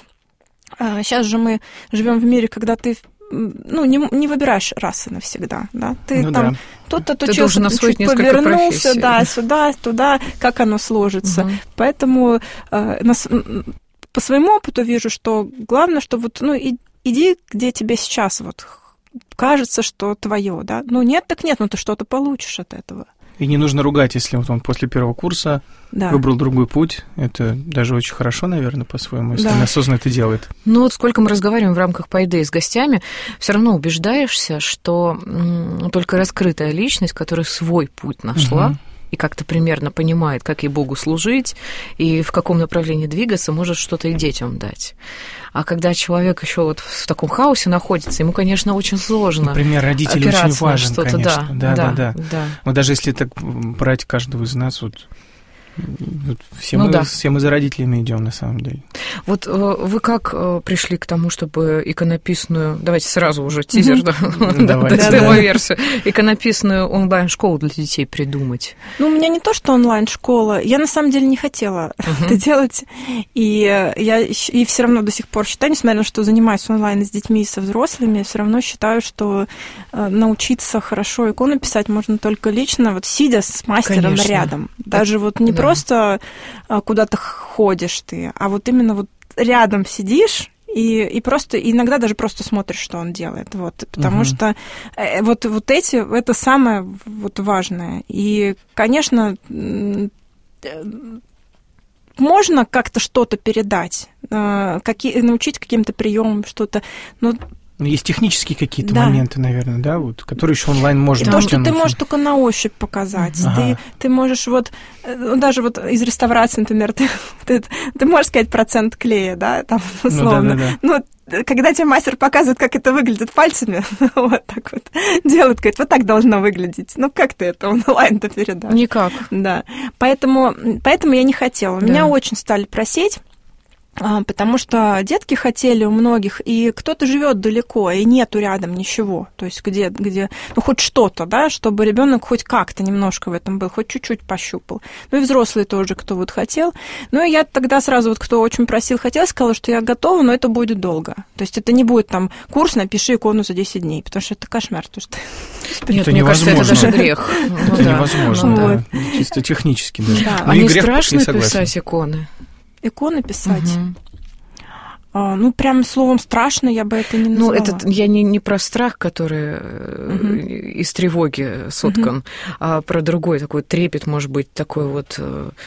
А сейчас же мы живем в мире, когда ты ну, не, не выбираешь раз и навсегда, да, ты Ну там да. тут отучился, чуть повернулся, да, сюда, туда, как оно сложится. Угу. Поэтому э, нас, по своему опыту вижу, что главное, что вот, ну, и, иди, где тебе сейчас вот кажется, что твое, да, ну, нет, так нет, но ты что-то получишь от этого. И не нужно ругать, если вот он после первого курса Да. выбрал другой путь. Это даже очень хорошо, наверное, по-своему, если Да. он осознанно это делает. Ну вот сколько мы разговариваем в рамках Пайдеи с гостями, все равно убеждаешься, что м, только раскрытая личность, которая свой путь нашла, Мгм. и как-то примерно понимает, как ей Богу служить, и в каком направлении двигаться, может что-то и детям дать. А когда человек еще вот в таком хаосе находится, ему, конечно, очень сложно. Например, родитель очень важен, что-то, конечно. Да, Да, да, да, да. да. Вот даже если так брать каждого из нас, вот, вот все, Ну мы, да. все мы за родителями идем, на самом деле. Вот э, вы как э, пришли к тому, чтобы иконописную, давайте сразу уже тизер, да, Давайте. да, Да, да. демо-версию, иконописную онлайн-школу для детей придумать? Ну, у меня не то, что онлайн-школа. Я на самом деле не хотела Мгм. это делать. И я щ- и все равно до сих пор считаю, несмотря на то, что занимаюсь онлайн с детьми и со взрослыми, все равно считаю, что э, научиться хорошо икону писать можно только лично, вот сидя с мастером Конечно. рядом. Даже вот не Да. просто э, куда-то ходишь ты, а вот именно вот рядом сидишь. И, и просто иногда даже просто смотришь, что он делает. Вот, потому Мгм. что э, вот, вот эти, это самое вот важное. И, конечно, м, э, можно как-то что-то передать, э, какие, научить каким-то приемам что-то, но Ну, есть технические какие-то Да. моменты, наверное, да, вот, которые еще онлайн и можно то, что ты потянуть. можешь только на ощупь показать. Ага. Ты, ты можешь вот, э, ну, даже вот из реставрации, например, ты, ты, ты можешь сказать процент клея, да, там, Ну, условно. да, да, да. Ну, когда тебе мастер показывает, как это выглядит пальцами, вот так вот делает, говорит, вот так должно выглядеть. Ну, как ты это онлайн-то передашь? Никак. Да. Поэтому, поэтому я не хотела. Да. Меня очень стали просить, а, потому что детки хотели у многих, и кто-то живет далеко, и нету рядом ничего. То есть где, где ну, хоть что-то, да, чтобы ребенок хоть как-то немножко в этом был, хоть чуть-чуть пощупал. Ну и взрослые тоже, кто вот хотел. Ну и я тогда сразу, вот кто очень просил, хотел, сказала, что я готова, но это будет долго. То есть это не будет там курс «Напиши икону за десять дней», потому что это кошмар. То, что... Нет, Это мне кажется, это невозможно. даже грех. Ну Это да. невозможно, Ну да. да. Чисто технически, да. Да. Ну А и не грех, страшно я согласен. писать иконы? Иконы писать. Мгм. ну, прям словом страшно я бы это не назвала. Ну, это я не, не про страх, который угу. из тревоги соткан, угу. а про другой такой трепет, может быть, такой вот,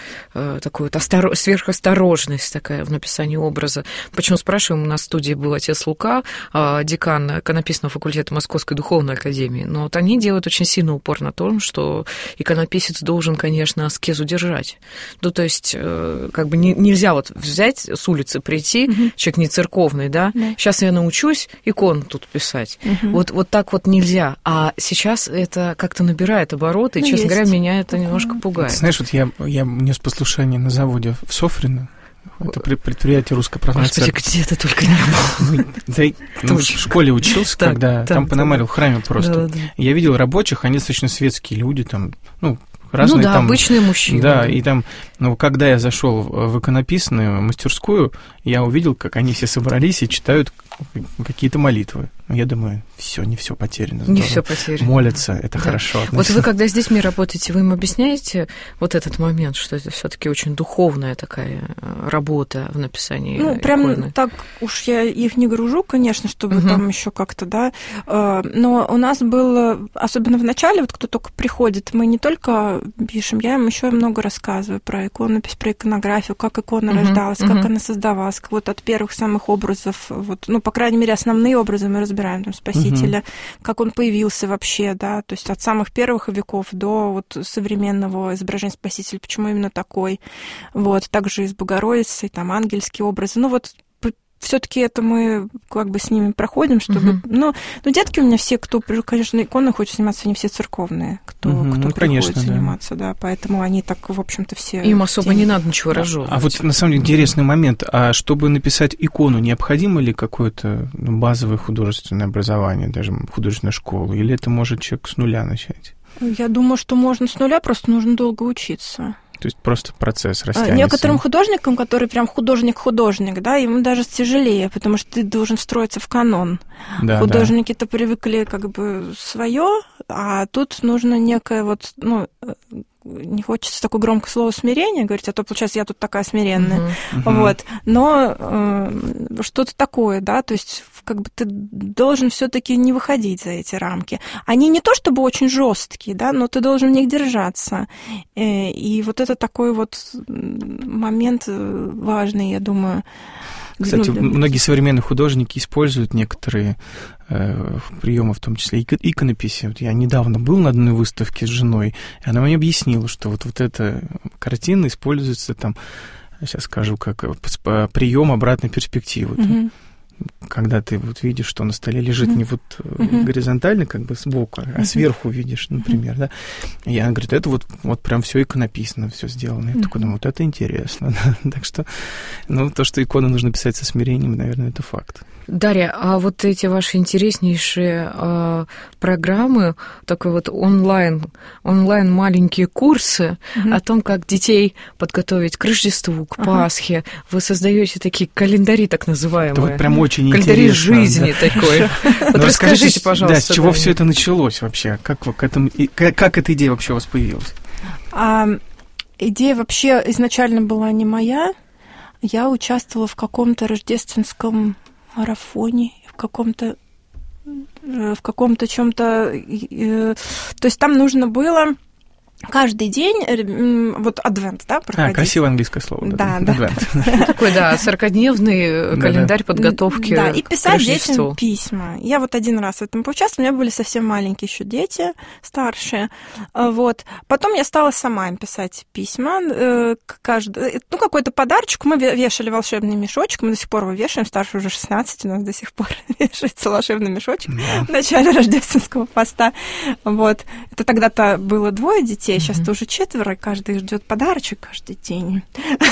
такой вот остор... сверхосторожность такая в написании образа. Почему спрашиваем? У нас в студии был отец Лука, декан иконописного факультета Московской духовной академии, но вот они делают очень сильный упор на том, что иконописец должен, конечно, аскезу держать. Ну, то есть, как бы не, нельзя вот взять с улицы, прийти, угу. человек не церковный, да? да, сейчас я научусь икону тут писать. Угу. Вот, вот так вот нельзя. А сейчас это как-то набирает обороты, и, ну, честно есть. говоря, меня это немножко пугает. Знаешь, вот я, я нес послушание на заводе в Софрино. Это предприятие русской православной церкви. Господи, где ты только не был. Да, ну, в школе учился, так, когда так, там Пономарев в храме просто. Да, да. Я видел рабочих, они достаточно светские люди, там, ну, разные, ну да, там, обычные мужчины. Да, да, и там, ну, когда я зашел в иконописную мастерскую, я увидел, как они все собрались и читают какие-то молитвы. Я думаю, все, не все потеряно. Не все потеряно. Молятся, это да. хорошо. Вот вы, когда с детьми работаете, вы им объясняете вот этот момент, что это все-таки очень духовная такая работа в написании Ну, иконы? Прям так уж я их не гружу, конечно, чтобы угу. там еще как-то, да. Но у нас было, особенно в начале, вот кто только приходит, мы не только пишем, я им еще много рассказываю про иконопись, про иконографию, как икона угу. рождалась, угу. как она создавалась, вот от первых самых образов, вот, ну, по крайней мере, основные образы мы разбираем, там, Спасителя, угу. как он появился вообще, да, то есть от самых первых веков до вот современного изображения Спасителя, почему именно такой, вот, также и с Богородицей, там, ангельские образы, ну, вот, все-таки это мы как бы с ними проходим, чтобы... Uh-huh. Ну, ну, детки у меня все, кто, конечно, иконы хочет заниматься, они все церковные, кто, uh-huh. кто ну, приходит конечно, заниматься, да. да, поэтому они так, в общем-то, все... Им особо не надо ничего да. разжевывать. А вот, на самом деле, интересный момент. А чтобы написать икону, необходимо ли какое-то ну, базовое художественное образование, даже художественная школа, или это может человек с нуля начать? Я думаю, что можно с нуля, просто нужно долго учиться. То есть просто процесс растянется. Некоторым художникам, который прям художник-художник, да, ему даже тяжелее, потому что ты должен встроиться в канон. Да, Художники-то да. привыкли как бы свое, а тут нужно некое вот, ну, не хочется такое громкое слово смирение говорить, а то, получается, я тут такая смиренная. Uh-huh, uh-huh. Вот. Но э, что-то такое, да, то есть как бы ты должен все-таки не выходить за эти рамки. Они не то чтобы очень жесткие, да, но ты должен в них держаться. И вот это такой вот момент важный, я думаю. Кстати, ну, многие современные художники используют некоторые э, приемы, в том числе иконописи. Вот я недавно был на одной выставке с женой, и она мне объяснила, что вот, вот эта картина используется там, сейчас скажу, как прием обратной перспективы. Mm-hmm. Когда ты вот видишь, что на столе лежит mm-hmm. не вот mm-hmm. горизонтально, как бы сбоку, mm-hmm. а сверху видишь, например, mm-hmm. да. И она говорит, это вот, вот прям все иконописано, все сделано. Я mm-hmm. такой думаю, вот это интересно. Так что, ну, то, что икону нужно писать со смирением, наверное, это факт. Дарья, а вот эти ваши интереснейшие э, программы, такой вот онлайн, онлайн маленькие курсы mm-hmm. о том, как детей подготовить к Рождеству, к Пасхе, ага. вы создаете такие календари, так называемые. Это вот прям очень календари интересно. Календари жизни да. такой. Вот расскажите, пожалуйста. Да, с чего все это началось вообще? Как, к этому, как, как эта идея вообще у вас появилась? А, идея вообще изначально была не моя. Я участвовала в каком-то рождественском марафоне, в каком-то в каком-то чем-то, то есть там нужно было каждый день, вот адвент, да, проходить. А, красивое английское слово. Да, да. да. Такой, да, сорокадневный календарь подготовки да, и писать детям письма. Я вот один раз в этом поучаствовала, у меня были совсем маленькие еще дети, старшие, вот. Потом я стала сама им писать письма, каждый, ну, какой-то подарочек, мы вешали волшебный мешочек, мы до сих пор его вешаем, старший уже шестнадцать, у нас до сих пор вешается волшебный мешочек да. в начале рождественского поста, вот. Это тогда-то было двое детей, сейчас тоже четверо, и каждый ждет подарочек каждый день.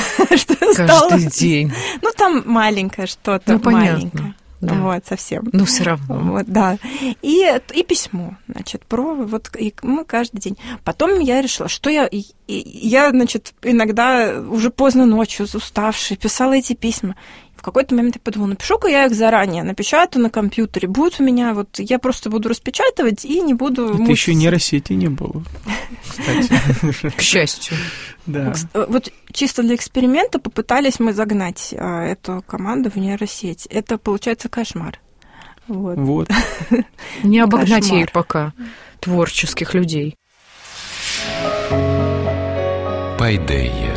Каждый день. Ну, там маленькое что-то, маленькое. Вот, совсем. Ну, все равно. Вот, да. И, и письмо, значит, про вот и мы каждый день. Потом я решила, что я, и, и, я, значит, иногда уже поздно ночью, уставшая, писала эти письма. в какой-то момент я подумала, напишу-ка я их заранее, напечатаю на компьютере, будет у меня, вот я просто буду распечатывать и не буду... Это еще нейросети не было, кстати. К счастью. Да. Вот чисто для эксперимента попытались мы загнать эту команду в нейросеть. Это, получается, кошмар. Вот. Вот. Не обогнать ей пока творческих людей. Пайдея.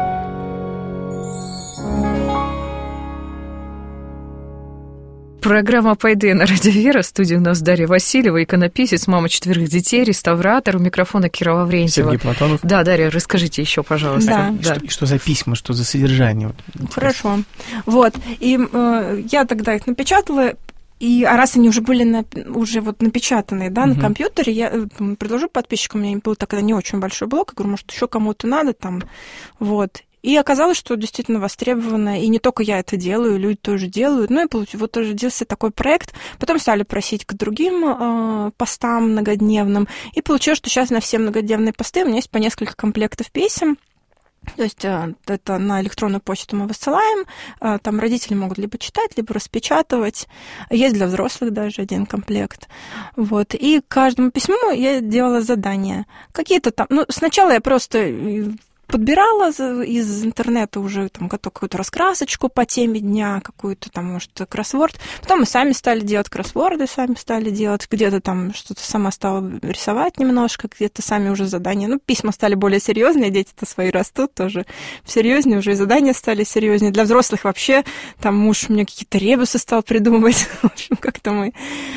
Программа «Пайдея» на Радио Вера. В студии у нас Дарья Васильева, иконописец, мама четверых детей, реставратор. У микрофона Кира Лаврентьева. Сергей Платонов. Да, Дарья, расскажите еще, пожалуйста. Да. Что, да. что за письма, что за содержание? Вот, хорошо. Вот. И э, я тогда их напечатала. И, а раз они уже были на, уже вот напечатанные, да, uh-huh. на компьютере, я предложу подписчикам, у меня был тогда не очень большой блог, я говорю, может, еще кому-то надо там, вот. И оказалось, что действительно востребовано, и не только я это делаю, люди тоже делают. Ну и вот родился такой проект. Потом стали просить к другим э, постам многодневным, и получилось, что сейчас на все многодневные посты у меня есть по несколько комплектов писем. То есть это на электронную почту мы высылаем, там родители могут либо читать, либо распечатывать. Есть для взрослых даже один комплект. Вот. И к каждому письму я делала задания. Какие-то там... Ну, сначала я просто подбирала из интернета уже там какую-то раскрасочку по теме дня, какую-то там, может, кроссворд. Потом мы сами стали делать кроссворды, сами стали делать. Где-то там что-то сама стала рисовать немножко, где-то сами уже задания. Ну, письма стали более серьезные, дети-то свои растут тоже серьезнее, уже и задания стали серьезнее. Для взрослых вообще там муж мне какие-то ребусы стал придумывать. В общем, как-то мы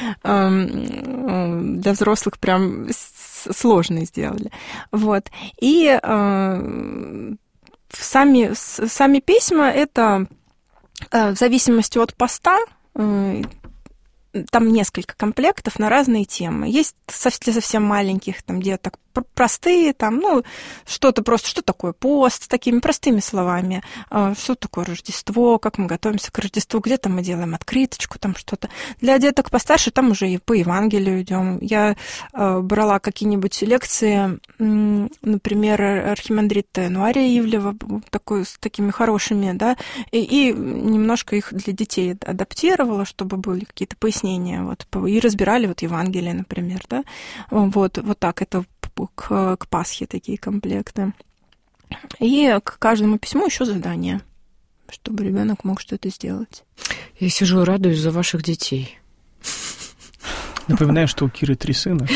эм, для взрослых прям сложные сделали. Вот. И э, сами, сами письма, это э, в зависимости от поста, э, там несколько комплектов на разные темы. Есть для совсем маленьких там деток простые, там, ну, что-то просто, что такое пост, с такими простыми словами, что такое Рождество, как мы готовимся к Рождеству, где-то мы делаем открыточку, там что-то. Для деток постарше там уже и по Евангелию идем. Я брала какие-нибудь лекции, например, архимандрита Энуария Ивлева, такой, с такими хорошими, да, и, и немножко их для детей адаптировала, чтобы были какие-то пояснения, вот, и разбирали вот Евангелие, например, да, вот, вот так, это К, к Пасхе такие комплекты. И к каждому письму еще задание, чтобы ребенок мог что-то сделать. Я сижу и радуюсь за ваших детей. Напоминаю, что у Киры три сына.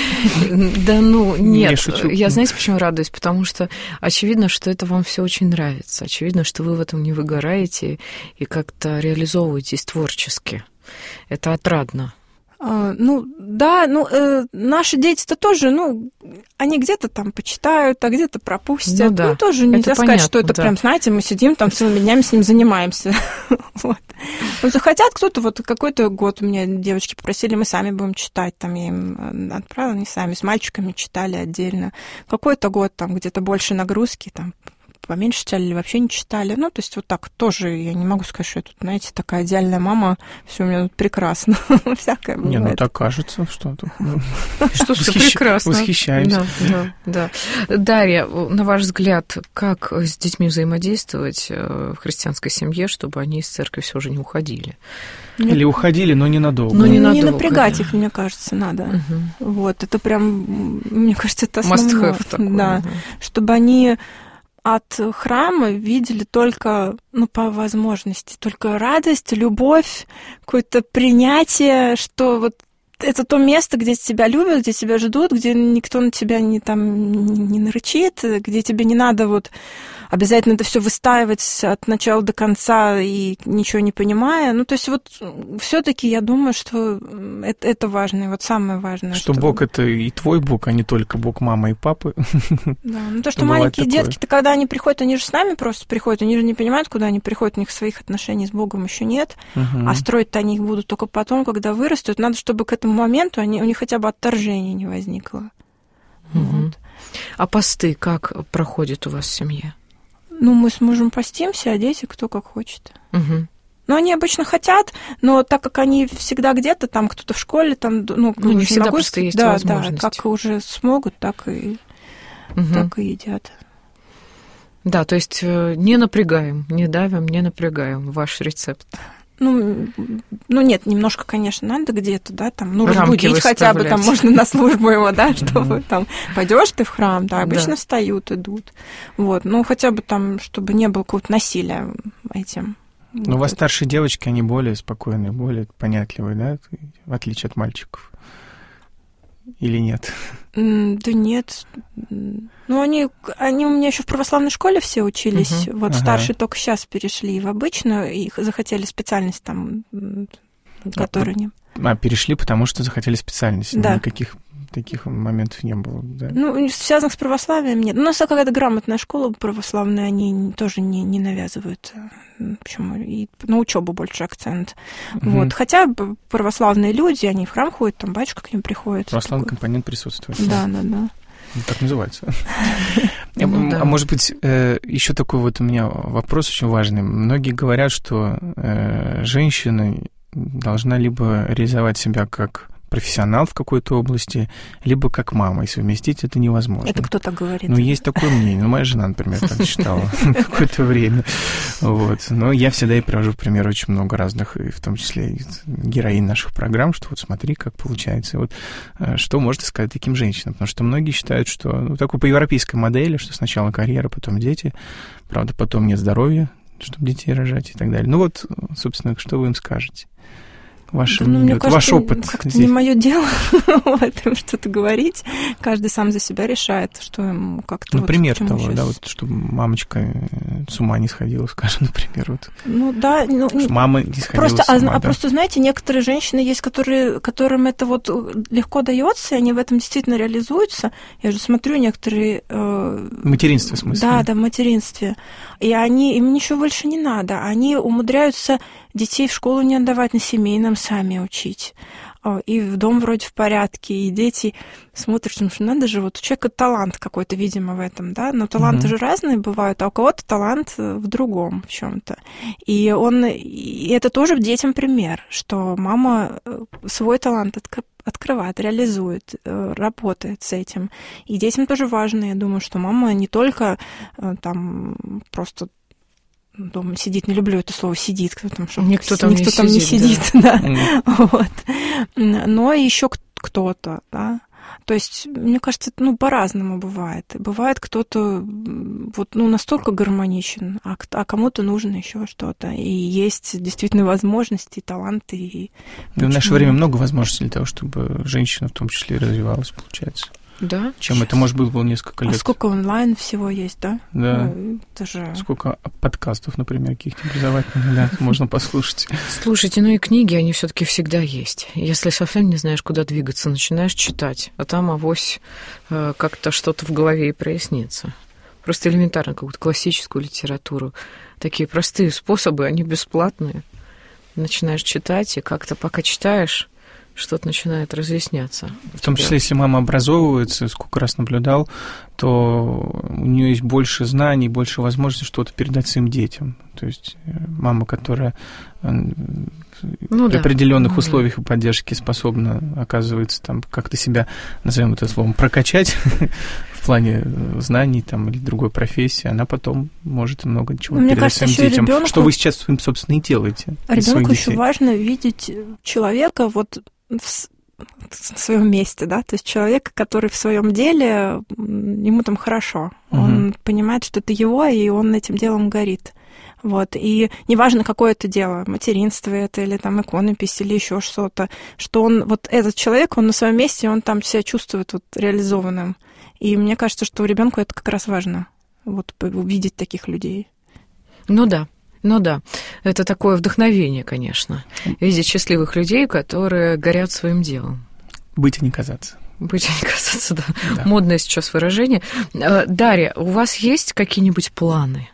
Да ну, нет. Я шучу. Я, знаете, почему радуюсь? Потому что очевидно, что это вам все очень нравится. Очевидно, что вы в этом не выгораете и как-то реализовываетесь творчески. Это отрадно. А, ну, да, ну, э, наши дети-то тоже, ну, они где-то там почитают, а где-то пропустят. Ну, да. Ну тоже нельзя это сказать, понятно, что это да. прям, знаете, мы сидим там целыми днями с ним занимаемся. Вот. Вот захотят кто-то, вот какой-то год у меня девочки попросили, мы сами будем читать, там я им отправила, они сами с мальчиками читали отдельно. Какой-то год там где-то больше нагрузки, там, поменьше читали или вообще не читали. Ну, то есть вот так тоже я не могу сказать, что я тут, знаете, такая идеальная мама, все у меня тут прекрасно. Всякое бывает. Не, ну так кажется, что тут. Что все прекрасно. Восхищаемся. Да, да, да. Дарья, на ваш взгляд, как с детьми взаимодействовать в христианской семье, чтобы они из церкви все же не уходили? Или уходили, но ненадолго. Но не, ненадолго, не напрягать да. их, мне кажется, надо. Угу. Вот, это прям, мне кажется, это основное. Must have такое, да. Да. Чтобы они от храма видели только, ну, по возможности, только радость, любовь, какое-то принятие, что вот это то место, где тебя любят, где тебя ждут, где никто на тебя не, там, не нарычит, где тебе не надо вот обязательно это все выстаивать от начала до конца и ничего не понимая. Ну, то есть вот все-таки я думаю, что это, это важно, и вот самое важное. Что, что Бог — это и твой Бог, а не только Бог мамы и папы. Да, ну то, что маленькие детки-то, когда они приходят, они же с нами просто приходят, они же не понимают, куда они приходят, у них своих отношений с Богом еще нет, угу. А строить-то они их будут только потом, когда вырастут. Надо, чтобы к этому моменту они, у них хотя бы отторжения не возникло. Угу. Вот. А посты как проходят у вас в семье? Ну, мы с мужем постимся, а дети кто как хочет. Угу. Ну, они обычно хотят, но так как они всегда где-то, там кто-то в школе, там, ну, ну не всегда могу... просто есть да, возможность. Да, как уже смогут, так и, угу. так и едят. Да, то есть не напрягаем, не давим, не напрягаем ваш рецепт. Ну, ну нет, немножко, конечно, надо где-то, да, там, ну, рамки разбудить хотя бы, там, можно на службу его, да, чтобы там, пойдешь ты в храм, да, обычно встают, идут, вот, ну, хотя бы там, чтобы не было какого-то насилия этим. Но у вас старшие девочки, они более спокойные, более понятливые, да, в отличие от мальчиков? Или нет? Да нет. Ну, они, они у меня еще в православной школе все учились. Uh-huh. Вот ага. Старшие только сейчас перешли в обычную, и захотели специальность там, которую не... А, перешли, потому что захотели специальность. Да. Никаких таких моментов не было, да? Ну, связанных с православием нет. У нас какая-то грамотная школа православная, они тоже не, не навязывают. Почему? И на учебу больше акцент. Угу. Вот. Хотя православные люди, они в храм ходят, там батюшка к ним приходит. Православный такой компонент присутствует. Да, да, да. Так называется. А может быть, еще такой вот у меня вопрос очень важный. Многие говорят, что женщина должна либо реализовать себя как профессионал в какой-то области, либо как мама, и совместить это невозможно. Это кто так говорит? Ну, есть такое мнение. Ну, моя жена, например, так считала какое-то время. Вот. Но я всегда и привожу в пример очень много разных, и в том числе героинь наших программ, что вот смотри, как получается. И вот что можно сказать таким женщинам? Потому что многие считают, что ну, такой по европейской модели, что сначала карьера, потом дети, правда, потом нет здоровья, чтобы детей рожать и так далее. Ну вот, собственно, что вы им скажете? Ваш, да, ну, мне кажется, ваш опыт. Как-то не мое дело в этом что-то говорить. Каждый сам за себя решает, что ему как-то... Ну, вот, пример того, сейчас... да, вот, чтобы мамочка с ума не сходила, скажем, например. Вот. Ну, да. Ну, мама не сходила просто, с ума, а, да. а просто, знаете, некоторые женщины есть, которые, которым это вот легко дается, и они в этом действительно реализуются. Я же смотрю некоторые... Э... Материнство, в смысле? Да, да, в материнстве. И они, им ничего больше не надо. Они умудряются детей в школу не отдавать, на семейном сами учить. И в дом вроде в порядке, и дети смотрят, что надо же, вот у человека талант какой-то, видимо, в этом, да, но таланты mm-hmm. же разные бывают, а у кого-то талант в другом в чем-то. И он, и это тоже детям пример, что мама свой талант открывает, открывает, реализует, работает с этим. И детям тоже важно, я думаю, что мама не только там просто дома сидит, не люблю это слово сидит, кто там, что никто там, никто не, там сидит, не сидит, да, да. Mm. Вот. Но еще кто-то, да. То есть, мне кажется, ну, по-разному бывает. Бывает кто-то вот, ну, настолько гармоничен, а, а кому-то нужно еще что-то. И есть действительно возможности, таланты. И в наше время много возможностей для того, чтобы женщина в том числе развивалась, получается. Да. Чем сейчас. Это, может быть, было несколько лет. А сколько онлайн всего есть, да? Да. Это же... Сколько подкастов, например, каких-то образовательных, да, можно послушать. Слушайте, ну и книги, они все-таки всегда есть. Если совсем не знаешь, куда двигаться, начинаешь читать, а там авось как-то что-то в голове и прояснится. Просто элементарно какую-то классическую литературу. Такие простые способы, они бесплатные. Начинаешь читать, и как-то пока читаешь, что-то начинает разъясняться. В том числе, если мама образовывается, сколько раз наблюдал, то у нее есть больше знаний, больше возможностей что-то передать своим детям. То есть мама, которая ну, при да. определенных ну, условиях да. и поддержке способна, оказывается, там как-то себя, назовем это словом, прокачать в плане знаний там, или другой профессии, она потом может много чего ну, передать своим детям. Ребенку... Что вы сейчас, собственно, и делаете. Ребенку еще важно видеть человека вот в своем месте, да, то есть человека, который в своем деле, ему там хорошо, угу. он понимает, что это его, и он этим делом горит. Вот. И неважно, какое это дело, материнство это, или там иконопись, или еще что-то, что он, вот этот человек, он на своем месте, он там себя чувствует вот реализованным. И мне кажется, что ребенку это как раз важно, вот увидеть таких людей. Ну да. Ну да, это такое вдохновение, конечно, видеть счастливых людей, которые горят своим делом. Быть и не казаться. Быть и не казаться, да. да. Модное сейчас выражение. Дарья, у вас есть какие-нибудь планы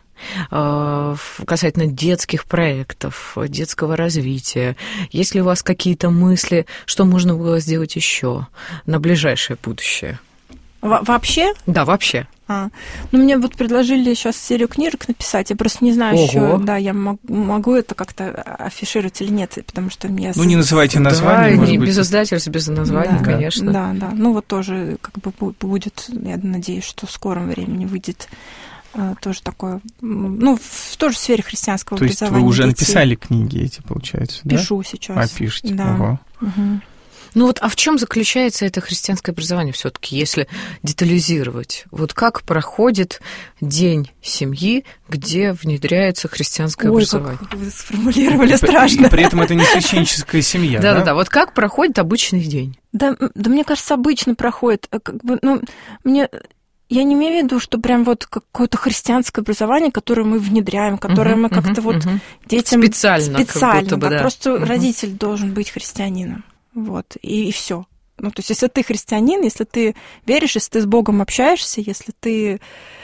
касательно детских проектов, детского развития? Есть ли у вас какие-то мысли, что можно было сделать еще на ближайшее будущее? Во- вообще? Да, вообще. А, ну, мне вот предложили сейчас серию книжек написать, я просто не знаю Ого. еще, да, я мог, могу это как-то афишировать или нет, потому что я... Ну, не называйте название, да, может не быть. Без издательств, без названий, да, конечно. Да, да, ну вот тоже как бы будет, я надеюсь, что в скором времени выйдет тоже такое, ну, в той же сфере христианского То образования. То есть вы уже детей. написали книги эти, получается, да? Пишу сейчас. А, пишете, да. Ого. Угу. Ну вот, а в чем заключается это христианское образование все-таки, если детализировать? Вот как проходит день семьи, где внедряется христианское Ой, образование? как вы сформулировали И страшно. при этом это не священническая семья, да? Да-да-да, вот как проходит обычный день? Да, да, мне кажется, обычно проходит. Как бы, ну, мне... Я не имею в виду, что прям вот какое-то христианское образование, которое мы внедряем, которое Угу, мы как-то угу, вот угу. детям... Специально, специально, как будто бы, да. да. Просто Угу. родитель должен быть христианином. Вот, и, и все. Ну, то есть, если ты христианин, если ты веришь, если ты с Богом общаешься, если ты...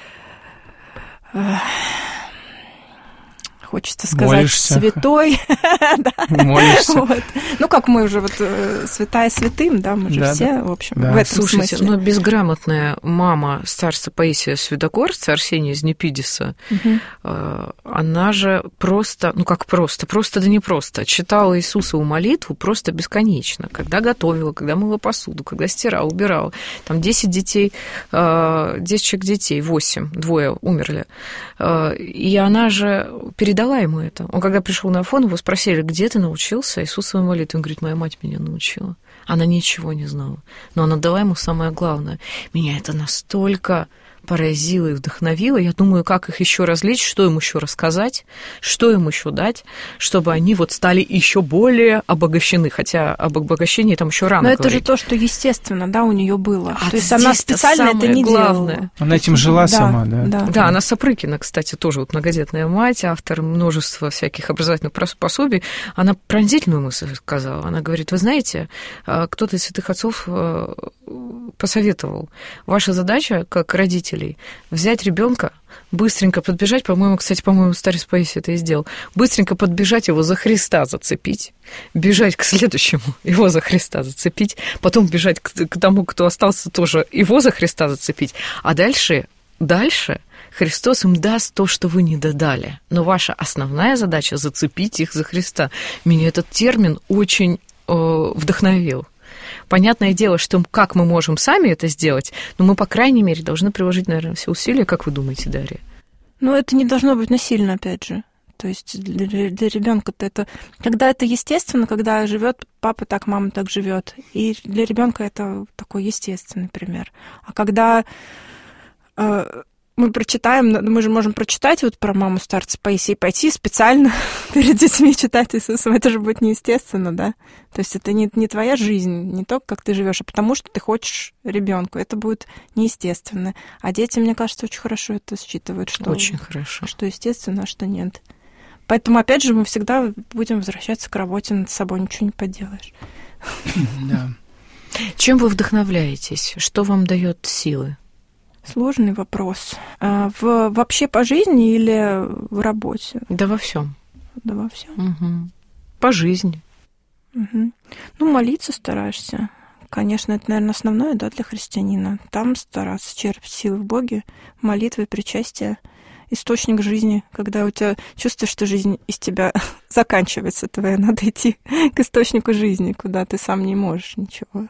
Хочется сказать, Молишься. святой. Молишься. Вот. Ну, как мы уже вот святая святым, да, мы же Да, все, да. в общем, Да. в этом Слушайте, смысле. но безграмотная мама старца Паисия Святогорца, Арсения из Непидиса, Мгм. э, она же просто, ну как просто, просто да не просто, читала Иисусову молитву просто бесконечно, когда готовила, когда мыла посуду, когда стирала, убирала. Там десять детей, э, десять человек детей, восемь, двое умерли. Э, и она же передала ему это. Он когда пришел на Афон, его спросили, где ты научился Иисусовой молитве? Он говорит, моя мать меня научила. Она ничего не знала, но она дала ему самое главное. Меня это настолько поразило и вдохновило. Я думаю, как их еще развлечь, что им еще рассказать, что им еще дать, чтобы они вот стали еще более обогащены. Хотя об обогащении там еще рано Но это говорить. же то, что естественно, да, у нее было. А то есть она здесь-то специально это самое не главное. делала. Она этим жила Да, сама, да? да. Да, она Сапрыкина, кстати, тоже вот многодетная мать, автор множества всяких образовательных пособий. Она пронзительную мысль сказала. Она говорит, вы знаете, кто-то из святых отцов посоветовал, ваша задача, как родителей, взять ребенка, быстренько подбежать, по-моему, кстати, по-моему, старец Паисий это и сделал, быстренько подбежать, его за Христа зацепить, бежать к следующему, его за Христа зацепить, потом бежать к, к тому, кто остался, тоже его за Христа зацепить, а дальше, дальше Христос им даст то, что вы не додали. Но ваша основная задача — зацепить их за Христа. Меня этот термин очень э, вдохновил. Понятное дело, что как мы можем сами это сделать, но мы, по крайней мере, должны приложить, наверное, все усилия. Как вы думаете, Дарья? Но это не должно быть насильно, опять же. То есть для, для ребенка-то это... Когда это естественно, когда живет папа так, мама так живет. И для ребенка это такой естественный пример. А когда э, мы прочитаем, мы же можем прочитать вот про маму старца Паисия и пойти специально перед детьми читать Иисусом. Это же будет неестественно, да? То есть это не, не твоя жизнь, не то, как ты живешь, а потому что ты хочешь ребенку. Это будет неестественно. А дети, мне кажется, очень хорошо это считывают, что, Очень хорошо. что естественно, а что нет. Поэтому, опять же, мы всегда будем возвращаться к работе над собой, ничего не поделаешь. Да. Чем вы вдохновляетесь? Что вам дает силы? Сложный вопрос. А в, вообще по жизни или в работе? Да во всем. Да во всем. Угу. По жизни. Угу. Ну, молиться стараешься. Конечно, это, наверное, основное, да, для христианина. Там стараться черпать силы в Боге, молитвы, причастие, источник жизни. Когда у тебя чувствуешь, что жизнь из тебя заканчивается твоя, надо идти к источнику жизни, куда ты сам не можешь ничего.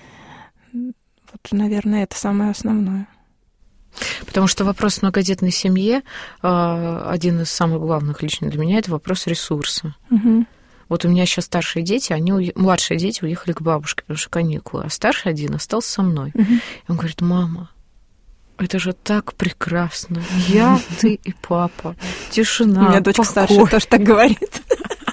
Вот, наверное, это самое основное. Потому что вопрос в многодетной семье, один из самых главных лично для меня, это вопрос ресурса. Угу. Вот у меня сейчас старшие дети, они уе... младшие дети уехали к бабушке, потому что каникулы, а старший один остался со мной. Угу. И он говорит, мама, это же так прекрасно. Я, ты и папа. Тишина, У меня дочка покой. старшая тоже так говорит.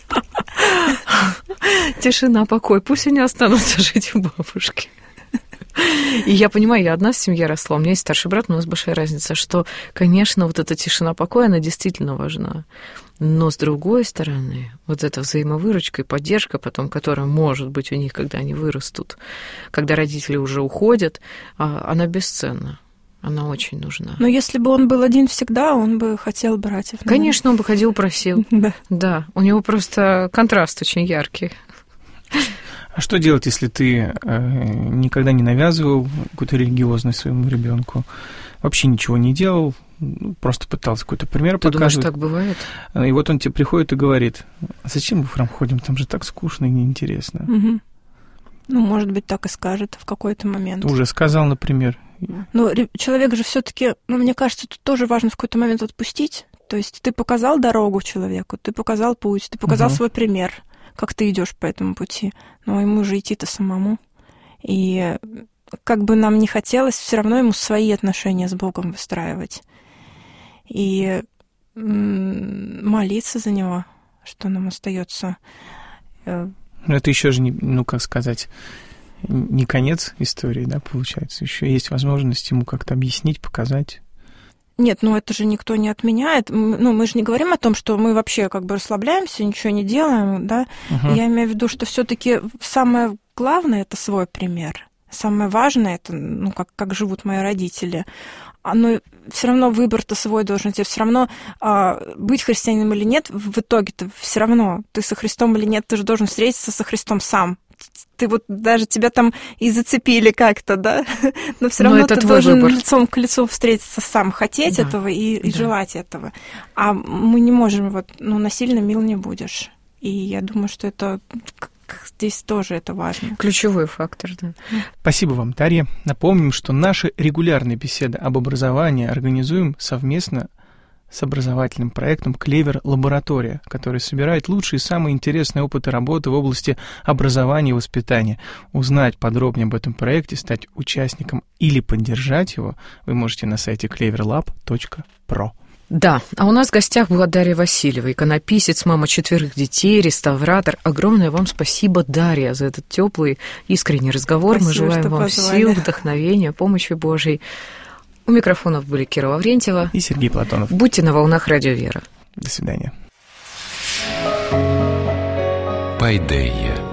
Тишина, покой. Пусть они останутся жить у бабушки. И я понимаю, я одна в семье росла, у меня есть старший брат, но у нас большая разница, что, конечно, вот эта тишина, покой, она действительно важна. Но, с другой стороны, вот эта взаимовыручка и поддержка потом, которая может быть у них, когда они вырастут, когда родители уже уходят, она бесценна. Она очень нужна. Но если бы он был один всегда, он бы хотел братьев. Наверное. Конечно, он бы ходил, просил. Да. Да, у него просто контраст очень яркий. А что делать, если ты э, никогда не навязывал какую-то религиозность своему ребенку, вообще ничего не делал, просто пытался какой-то пример Ты показывать? Ты думаешь, так бывает? И вот он тебе приходит и говорит, а зачем мы в храм ходим, там же так скучно и неинтересно. Угу. Ну, может быть, так и скажет в какой-то момент. Ты уже сказал, например, Ну, человек же все-таки, ну, мне кажется, тут тоже важно в какой-то момент отпустить. То есть ты показал дорогу человеку, ты показал путь, ты показал угу. свой пример, как ты идешь по этому пути. Но ему же идти-то самому. И как бы нам не хотелось, все равно ему свои отношения с Богом выстраивать. И молиться за него, что нам остается. Но это еще же, не, ну, как сказать, не конец истории, да, получается. Еще есть возможность ему как-то объяснить, показать. Нет, ну это же никто не отменяет. Ну, мы же не говорим о том, что мы вообще как бы расслабляемся, ничего не делаем, да. Uh-huh. Я имею в виду, что все-таки самое главное — это свой пример. Самое важное — это, ну, как, как живут мои родители. Но все равно выбор-то свой должен тебе. Все равно а, быть христианином или нет, в итоге-то все равно ты со Христом или нет, ты же должен встретиться со Христом сам. Ты вот даже тебя там и зацепили как-то, да, но все равно но ты должен выбор. Лицом к лицу встретиться сам, хотеть да. этого и, и да. желать этого. А мы не можем, вот, ну, насильно мил не будешь. И я думаю, что это здесь тоже это важно. Ключевой фактор, да. Спасибо вам, Дарья. Напомним, что наши регулярные беседы об образовании организуем совместно с образовательным проектом «Клевер Лаборатория», который собирает лучшие и самые интересные опыты работы в области образования и воспитания. Узнать подробнее об этом проекте, стать участником или поддержать его вы можете на сайте клевер лаб точка про. Да, а у нас в гостях была Дарья Васильева, иконописец, мама четверых детей, реставратор. Огромное вам спасибо, Дарья, за этот теплый, искренний разговор. Спасибо, мы желаем вам позвали. Сил, вдохновения, помощи Божьей. У микрофонов были Кира Лаврентьева и Сергей Платонов. Будьте на волнах Радио Вера. До свидания. Пайдея.